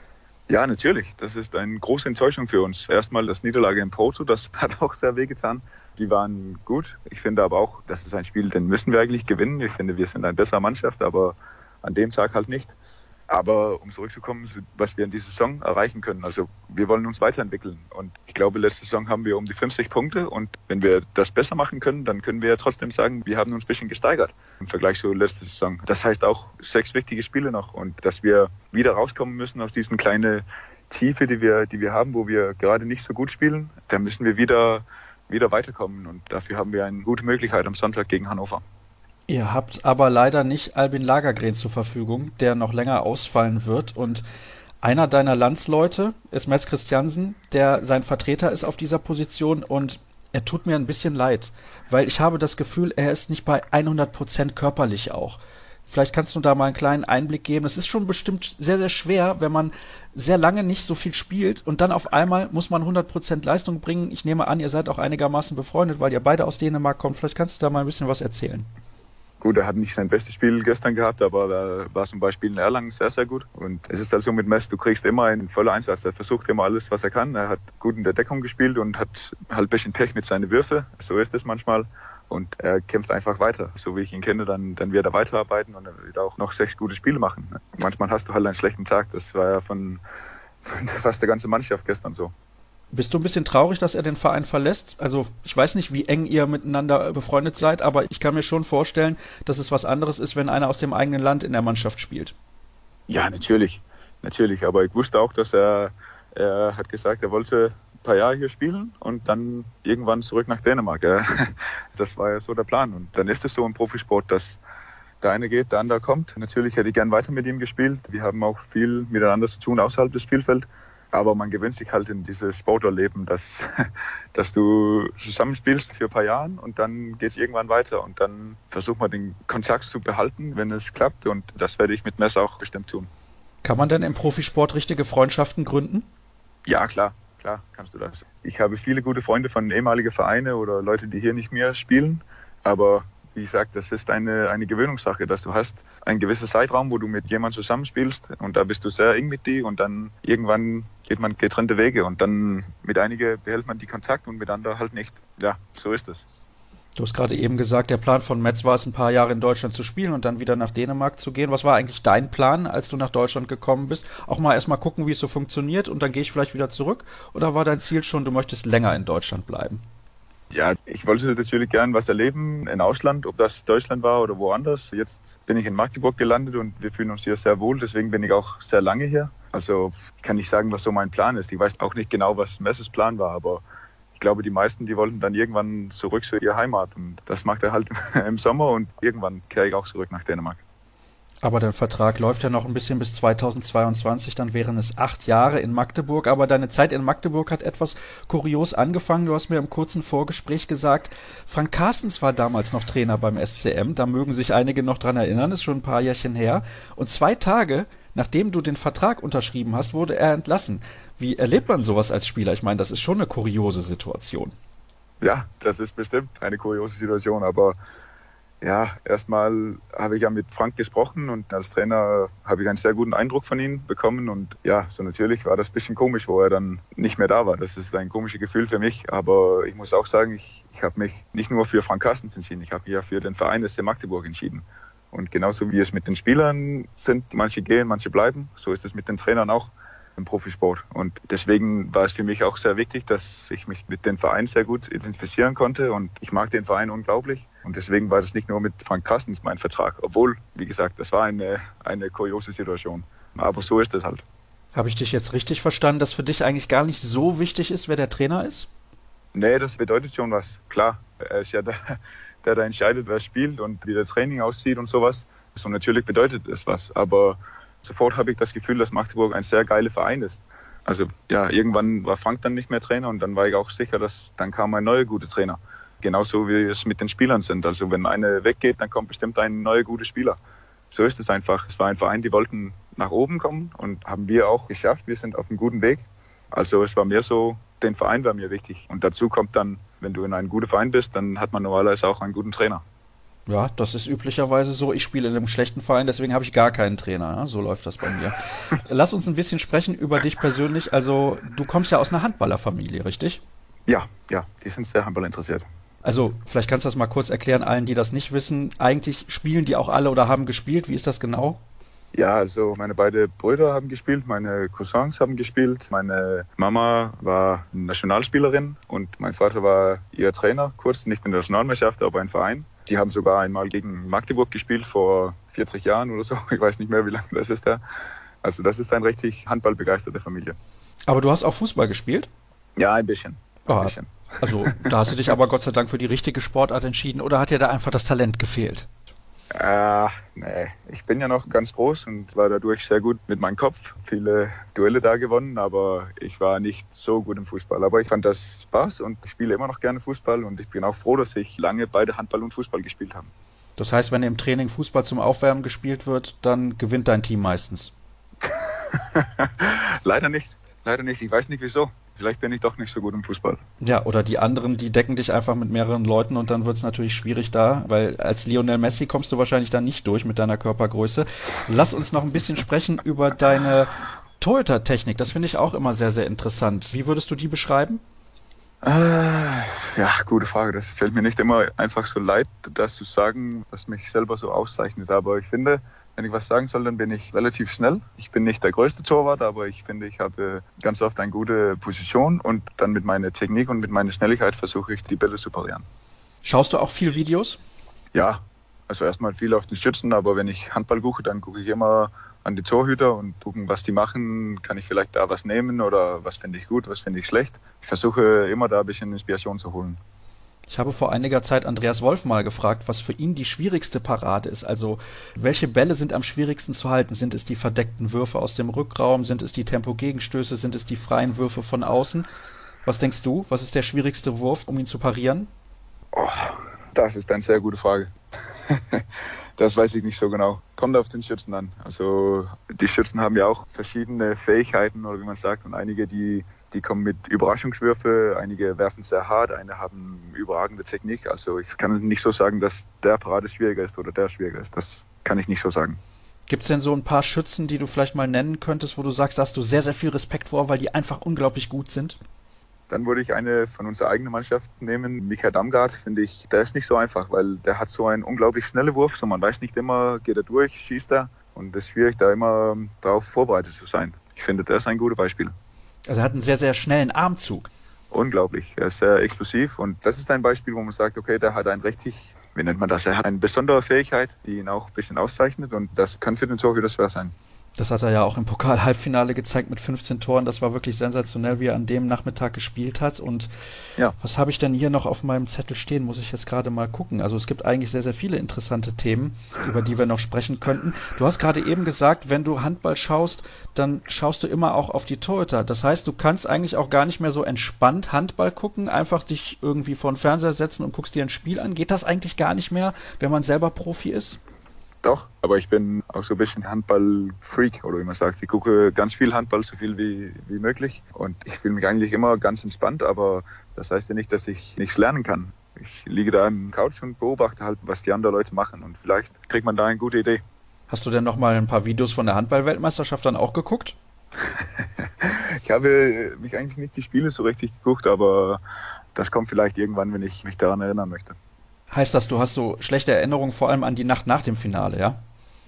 Ja, natürlich. Das ist eine große Enttäuschung für uns. Erstmal das Niederlage in Porto, das hat auch sehr wehgetan. Die waren gut. Ich finde aber auch, das ist ein Spiel, den müssen wir eigentlich gewinnen. Ich finde, wir sind eine bessere Mannschaft, aber an dem Tag halt nicht. Aber um zurückzukommen, was wir in dieser Saison erreichen können, also wir wollen uns weiterentwickeln und ich glaube, letzte Saison haben wir um die fünfzig Punkte und wenn wir das besser machen können, dann können wir ja trotzdem sagen, wir haben uns ein bisschen gesteigert im Vergleich zur letzten Saison. Das heißt auch sechs wichtige Spiele noch und dass wir wieder rauskommen müssen aus diesen kleinen Tiefe, die wir, die wir haben, wo wir gerade nicht so gut spielen, dann müssen wir wieder, wieder weiterkommen und dafür haben wir eine gute Möglichkeit am Sonntag gegen Hannover. Ihr habt aber leider nicht Albin Lagergren zur Verfügung, der noch länger ausfallen wird. Und einer deiner Landsleute ist Mads Christiansen, der sein Vertreter ist auf dieser Position. Und er tut mir ein bisschen leid, weil ich habe das Gefühl, er ist nicht bei hundert Prozent körperlich auch. Vielleicht kannst du da mal einen kleinen Einblick geben. Es ist schon bestimmt sehr, sehr schwer, wenn man sehr lange nicht so viel spielt und dann auf einmal muss man hundert Prozent Leistung bringen. Ich nehme an, ihr seid auch einigermaßen befreundet, weil ihr beide aus Dänemark kommt. Vielleicht kannst du da mal ein bisschen was erzählen. Gut, er hat nicht sein bestes Spiel gestern gehabt, aber er war zum Beispiel in Erlangen sehr, sehr gut. Und es ist also mit Mads, du kriegst immer einen vollen Einsatz. Er versucht immer alles, was er kann. Er hat gut in der Deckung gespielt und hat halt ein bisschen Pech mit seinen Würfen. So ist es manchmal. Und er kämpft einfach weiter. So wie ich ihn kenne, dann, dann wird er weiterarbeiten und er wird auch noch sechs gute Spiele machen. Manchmal hast du halt einen schlechten Tag. Das war ja von, von fast der ganzen Mannschaft gestern so. Bist du ein bisschen traurig, dass er den Verein verlässt? Also ich weiß nicht, wie eng ihr miteinander befreundet seid, aber ich kann mir schon vorstellen, dass es was anderes ist, wenn einer aus dem eigenen Land in der Mannschaft spielt. Ja, natürlich. Natürlich. Aber ich wusste auch, dass er, er hat gesagt, er wollte ein paar Jahre hier spielen und dann irgendwann zurück nach Dänemark. Das war ja so der Plan. Und dann ist es so im Profisport, dass der eine geht, der andere kommt. Natürlich hätte ich gern weiter mit ihm gespielt. Wir haben auch viel miteinander zu tun außerhalb des Spielfelds. Aber man gewöhnt sich halt in dieses Sportlerleben, dass, dass du zusammenspielst für ein paar Jahre und dann geht es irgendwann weiter. Und dann versucht man den Kontakt zu behalten, wenn es klappt. Und das werde ich mit Mads auch bestimmt tun. Kann man denn im Profisport richtige Freundschaften gründen? Ja, klar. Klar kannst du das. Ich habe viele gute Freunde von ehemaligen Vereinen oder Leute, die hier nicht mehr spielen. Aber wie gesagt, das ist eine, eine Gewöhnungssache, dass du hast einen gewissen Zeitraum, wo du mit jemandem zusammenspielst und da bist du sehr eng mit dir und dann irgendwann geht man getrennte Wege und dann mit einigen behält man die Kontakt und mit anderen halt nicht. Ja, so ist es. Du hast gerade eben gesagt, der Plan von Mads war es, ein paar Jahre in Deutschland zu spielen und dann wieder nach Dänemark zu gehen. Was war eigentlich dein Plan, als du nach Deutschland gekommen bist? Auch mal erstmal gucken, wie es so funktioniert und dann gehe ich vielleicht wieder zurück? Oder war dein Ziel schon, du möchtest länger in Deutschland bleiben? Ja, ich wollte natürlich gern was erleben in Ausland, ob das Deutschland war oder woanders. Jetzt bin ich in Magdeburg gelandet und wir fühlen uns hier sehr wohl, deswegen bin ich auch sehr lange hier. Also ich kann nicht sagen, was so mein Plan ist. Ich weiß auch nicht genau, was Messes Plan war, aber ich glaube, die meisten, die wollten dann irgendwann zurück zu ihrer Heimat und das macht er halt im Sommer und irgendwann kehre ich auch zurück nach Dänemark. Aber der Vertrag läuft ja noch ein bisschen bis zweitausendzweiundzwanzig, dann wären es acht Jahre in Magdeburg. Aber deine Zeit in Magdeburg hat etwas kurios angefangen. Du hast mir im kurzen Vorgespräch gesagt, Frank Carstens war damals noch Trainer beim S C M. Da mögen sich einige noch dran erinnern, ist schon ein paar Jährchen her. Und zwei Tage, nachdem du den Vertrag unterschrieben hast, wurde er entlassen. Wie erlebt man sowas als Spieler? Ich meine, das ist schon eine kuriose Situation. Ja, das ist bestimmt eine kuriose Situation, aber ja, erstmal habe ich ja mit Frank gesprochen und als Trainer habe ich einen sehr guten Eindruck von ihm bekommen und ja, so natürlich war das ein bisschen komisch, wo er dann nicht mehr da war. Das ist ein komisches Gefühl für mich, aber ich muss auch sagen, ich, ich habe mich nicht nur für Frank Carstens entschieden, ich habe mich ja für den Verein S C Magdeburg entschieden. Und genauso wie es mit den Spielern sind, manche gehen, manche bleiben, so ist es mit den Trainern auch im Profisport. Und deswegen war es für mich auch sehr wichtig, dass ich mich mit dem Verein sehr gut identifizieren konnte. Und ich mag den Verein unglaublich. Und deswegen war das nicht nur mit Frank Carstens mein Vertrag. Obwohl, wie gesagt, das war eine, eine kuriose Situation. Aber so ist es halt. Habe ich dich jetzt richtig verstanden, dass für dich eigentlich gar nicht so wichtig ist, wer der Trainer ist? Nee, das bedeutet schon was. Klar, er ist ja der, der da entscheidet, wer spielt und wie das Training aussieht und sowas. So natürlich bedeutet es was. Aber sofort habe ich das Gefühl, dass Magdeburg ein sehr geiler Verein ist. Also ja, irgendwann war Frank dann nicht mehr Trainer und dann war ich auch sicher, dass dann kam ein neuer guter Trainer. Genauso wie es mit den Spielern sind. Also wenn einer weggeht, dann kommt bestimmt ein neuer guter Spieler. So ist es einfach. Es war ein Verein, die wollten nach oben kommen und haben wir auch geschafft. Wir sind auf einem guten Weg. Also es war mehr so, den Verein war mir wichtig. Und dazu kommt dann, wenn du in einem guten Verein bist, dann hat man normalerweise auch einen guten Trainer. Ja, das ist üblicherweise so. Ich spiele in einem schlechten Verein, deswegen habe ich gar keinen Trainer. Ja? So läuft das bei mir. Lass uns ein bisschen sprechen über dich persönlich. Also, du kommst ja aus einer Handballerfamilie, richtig? Ja, ja, die sind sehr Handball interessiert. Also, vielleicht kannst du das mal kurz erklären, allen, die das nicht wissen. Eigentlich spielen die auch alle oder haben gespielt. Wie ist das genau? Ja, also meine beiden Brüder haben gespielt, meine Cousins haben gespielt, meine Mama war Nationalspielerin und mein Vater war ihr Trainer, kurz nicht in der Nationalmannschaft, aber im Verein. Die haben sogar einmal gegen Magdeburg gespielt vor vierzig Jahren oder so, ich weiß nicht mehr, wie lange das ist da. Also das ist eine richtig handballbegeisterte Familie. Aber du hast auch Fußball gespielt? Ja, ein bisschen. Ein Ah, bisschen. also, da hast du dich aber Gott sei Dank für die richtige Sportart entschieden oder hat dir da einfach das Talent gefehlt? Äh, nee, ich bin ja noch ganz groß und war dadurch sehr gut mit meinem Kopf. Viele Duelle da gewonnen, aber ich war nicht so gut im Fußball. Aber ich fand das Spaß und ich spiele immer noch gerne Fußball und ich bin auch froh, dass ich lange beide Handball und Fußball gespielt habe. Das heißt, wenn im Training Fußball zum Aufwärmen gespielt wird, dann gewinnt dein Team meistens. Leider nicht. Leider nicht. Ich weiß nicht wieso. Vielleicht bin ich doch nicht so gut im Fußball. Ja, oder die anderen, die decken dich einfach mit mehreren Leuten und dann wird es natürlich schwierig da, weil als Lionel Messi kommst du wahrscheinlich da nicht durch mit deiner Körpergröße. Lass uns noch ein bisschen sprechen über deine Torhüter-Technik. Das finde ich auch immer sehr, sehr interessant. Wie würdest du die beschreiben? Äh, ja, gute Frage. Das fällt mir nicht immer einfach so leid, das zu sagen, was mich selber so auszeichnet. Aber ich finde, wenn ich was sagen soll, dann bin ich relativ schnell. Ich bin nicht der größte Torwart, aber ich finde, ich habe ganz oft eine gute Position und dann mit meiner Technik und mit meiner Schnelligkeit versuche ich, die Bälle zu parieren. Schaust du auch viel Videos? Ja, also erstmal viel auf den Schützen, aber wenn ich Handball gucke, dann gucke ich immer an die Torhüter und gucken, was die machen. Kann ich vielleicht da was nehmen oder was finde ich gut, was finde ich schlecht. Ich versuche immer da ein bisschen Inspiration zu holen. Ich habe vor einiger Zeit Andreas Wolf mal gefragt, was für ihn die schwierigste Parade ist. Also, welche Bälle sind am schwierigsten zu halten? Sind es die verdeckten Würfe aus dem Rückraum? Sind es die Tempogegenstöße? Sind es die freien Würfe von außen? Was denkst du? Was ist der schwierigste Wurf, um ihn zu parieren? Oh, das ist eine sehr gute Frage. Das weiß ich nicht so genau. Kommt auf den Schützen an. Also die Schützen haben ja auch verschiedene Fähigkeiten oder wie man sagt. Und einige, die, die kommen mit Überraschungswürfe, einige werfen sehr hart, einige haben überragende Technik. Also ich kann nicht so sagen, dass der Parade schwieriger ist oder der schwieriger ist. Das kann ich nicht so sagen. Gibt es denn so ein paar Schützen, die du vielleicht mal nennen könntest, wo du sagst, da hast du sehr, sehr viel Respekt vor, weil die einfach unglaublich gut sind? Dann würde ich eine von unserer eigenen Mannschaft nehmen. Mika Damgaard, finde ich, der ist nicht so einfach, weil der hat so einen unglaublich schnellen Wurf. So man weiß nicht immer, geht er durch, schießt er. Und es ist schwierig, da immer darauf vorbereitet zu sein. Ich finde, der ist ein gutes Beispiel. Also er hat einen sehr, sehr schnellen Armzug. unglaublich. Er ist sehr explosiv und das ist ein Beispiel, wo man sagt, okay, der hat ein richtig, wie nennt man das, er hat eine besondere Fähigkeit, die ihn auch ein bisschen auszeichnet und das kann für den Tor wieder schwer sein. Das hat er ja auch im Pokal-Halbfinale gezeigt mit fünfzehn Toren. Das war wirklich sensationell, wie er an dem Nachmittag gespielt hat. Und ja. Was habe ich denn hier noch auf meinem Zettel stehen? Muss ich jetzt gerade mal gucken. Also es gibt eigentlich sehr, sehr viele interessante Themen, über die wir noch sprechen könnten. Du hast gerade eben gesagt, wenn du Handball schaust, dann schaust du immer auch auf die Torhüter. Das heißt, du kannst eigentlich auch gar nicht mehr so entspannt Handball gucken, einfach dich irgendwie vor den Fernseher setzen und guckst dir ein Spiel an. Geht das eigentlich gar nicht mehr, wenn man selber Profi ist? Doch, aber ich bin auch so ein bisschen Handball-Freak, oder wie man sagt. Ich gucke ganz viel Handball, so viel wie, wie möglich. Und ich fühle mich eigentlich immer ganz entspannt, aber das heißt ja nicht, dass ich nichts lernen kann. Ich liege da im Couch und beobachte halt, was die anderen Leute machen. Und vielleicht kriegt man da eine gute Idee. Hast du denn noch mal ein paar Videos von der Handball-Weltmeisterschaft dann auch geguckt? Ich habe mich eigentlich nicht die Spiele so richtig geguckt, aber das kommt vielleicht irgendwann, wenn ich mich daran erinnern möchte. Heißt das, du hast so schlechte Erinnerungen vor allem an die Nacht nach dem Finale, ja?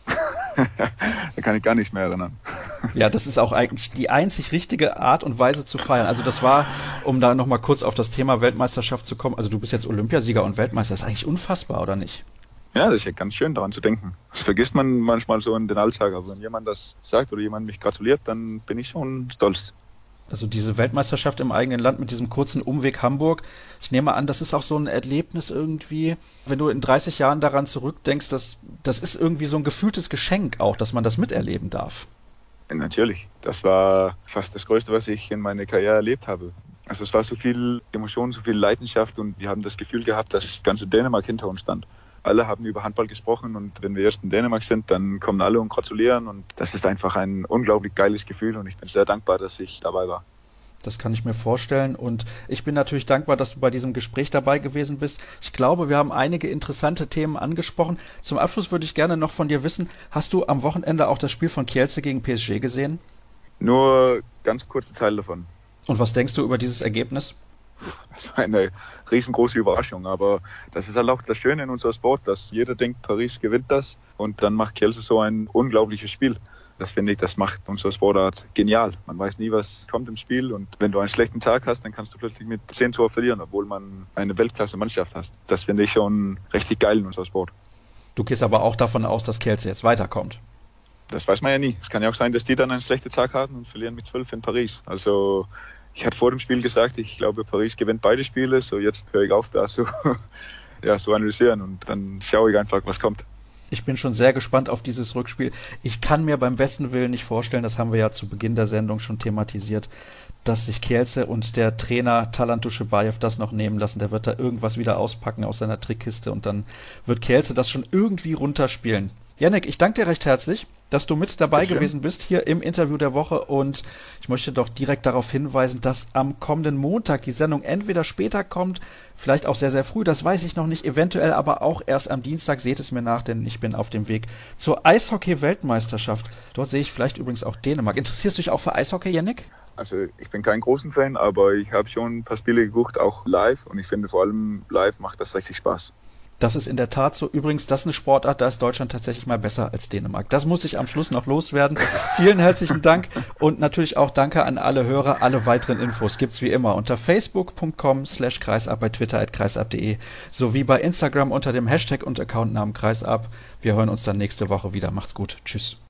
Da kann ich gar nicht mehr erinnern. Ja, das ist auch eigentlich die einzig richtige Art und Weise zu feiern. Also das war, um da nochmal kurz auf das Thema Weltmeisterschaft zu kommen, also du bist jetzt Olympiasieger und Weltmeister, das ist eigentlich unfassbar, oder nicht? Ja, das ist ja ganz schön, daran zu denken. Das vergisst man manchmal so in den Alltag, aber wenn jemand das sagt oder jemand mich gratuliert, dann bin ich schon stolz. Also diese Weltmeisterschaft im eigenen Land mit diesem kurzen Umweg Hamburg, ich nehme an, das ist auch so ein Erlebnis irgendwie, wenn du in dreißig Jahren daran zurückdenkst, das, das ist irgendwie so ein gefühltes Geschenk auch, dass man das miterleben darf. Natürlich, das war fast das Größte, was ich in meiner Karriere erlebt habe. Also es war so viel Emotion, so viel Leidenschaft und wir haben das Gefühl gehabt, dass ganze Dänemark hinter uns stand. Alle haben über Handball gesprochen und wenn wir erst in Dänemark sind, dann kommen alle und gratulieren und das ist einfach ein unglaublich geiles Gefühl und ich bin sehr dankbar, dass ich dabei war. Das kann ich mir vorstellen und ich bin natürlich dankbar, dass du bei diesem Gespräch dabei gewesen bist. Ich glaube, wir haben einige interessante Themen angesprochen. Zum Abschluss würde ich gerne noch von dir wissen, hast du am Wochenende auch das Spiel von Kielce gegen P S G gesehen? Nur ganz kurze Teil davon. Und was denkst du über dieses Ergebnis? Das war eine riesengroße Überraschung, aber das ist halt auch das Schöne in unserem Sport, dass jeder denkt, Paris gewinnt das und dann macht Kielce so ein unglaubliches Spiel. Das finde ich, das macht unsere Sportart genial. Man weiß nie, was kommt im Spiel und wenn du einen schlechten Tag hast, dann kannst du plötzlich mit zehn Toren verlieren, obwohl man eine Weltklasse-Mannschaft hast. Das finde ich schon richtig geil in unserem Sport. Du gehst aber auch davon aus, dass Kielce jetzt weiterkommt. Das weiß man ja nie. Es kann ja auch sein, dass die dann einen schlechten Tag haben und verlieren mit zwölf in Paris. Also ich hatte vor dem Spiel gesagt, ich glaube, Paris gewinnt beide Spiele. So jetzt höre ich auf, da so, ja, so analysieren und dann schaue ich einfach, was kommt. Ich bin schon sehr gespannt auf dieses Rückspiel. Ich kann mir beim besten Willen nicht vorstellen, das haben wir ja zu Beginn der Sendung schon thematisiert, dass sich Kielce und der Trainer Talant Dushebaev das noch nehmen lassen. Der wird da irgendwas wieder auspacken aus seiner Trickkiste und dann wird Kielce das schon irgendwie runterspielen. Jannik, ich danke dir recht herzlich, dass du mit dabei gewesen bist hier im Interview der Woche und ich möchte doch direkt darauf hinweisen, dass am kommenden Montag die Sendung entweder später kommt, vielleicht auch sehr, sehr früh, das weiß ich noch nicht, eventuell aber auch erst am Dienstag, seht es mir nach, denn ich bin auf dem Weg zur Eishockey-Weltmeisterschaft. Dort sehe ich vielleicht übrigens auch Dänemark. Interessierst du dich auch für Eishockey, Jannik? Also ich bin kein großer Fan, aber ich habe schon ein paar Spiele geguckt, auch live und ich finde vor allem live macht das richtig Spaß. Das ist in der Tat so. Übrigens, das ist eine Sportart, da ist Deutschland tatsächlich mal besser als Dänemark. Das muss ich am Schluss noch loswerden. Vielen herzlichen Dank und natürlich auch danke an alle Hörer. Alle weiteren Infos gibt's wie immer unter facebook punkt com slash kreisab, bei Twitter at kreisab punkt de sowie bei Instagram unter dem Hashtag und Accountnamen kreisab. Wir hören uns dann nächste Woche wieder. Macht's gut. Tschüss.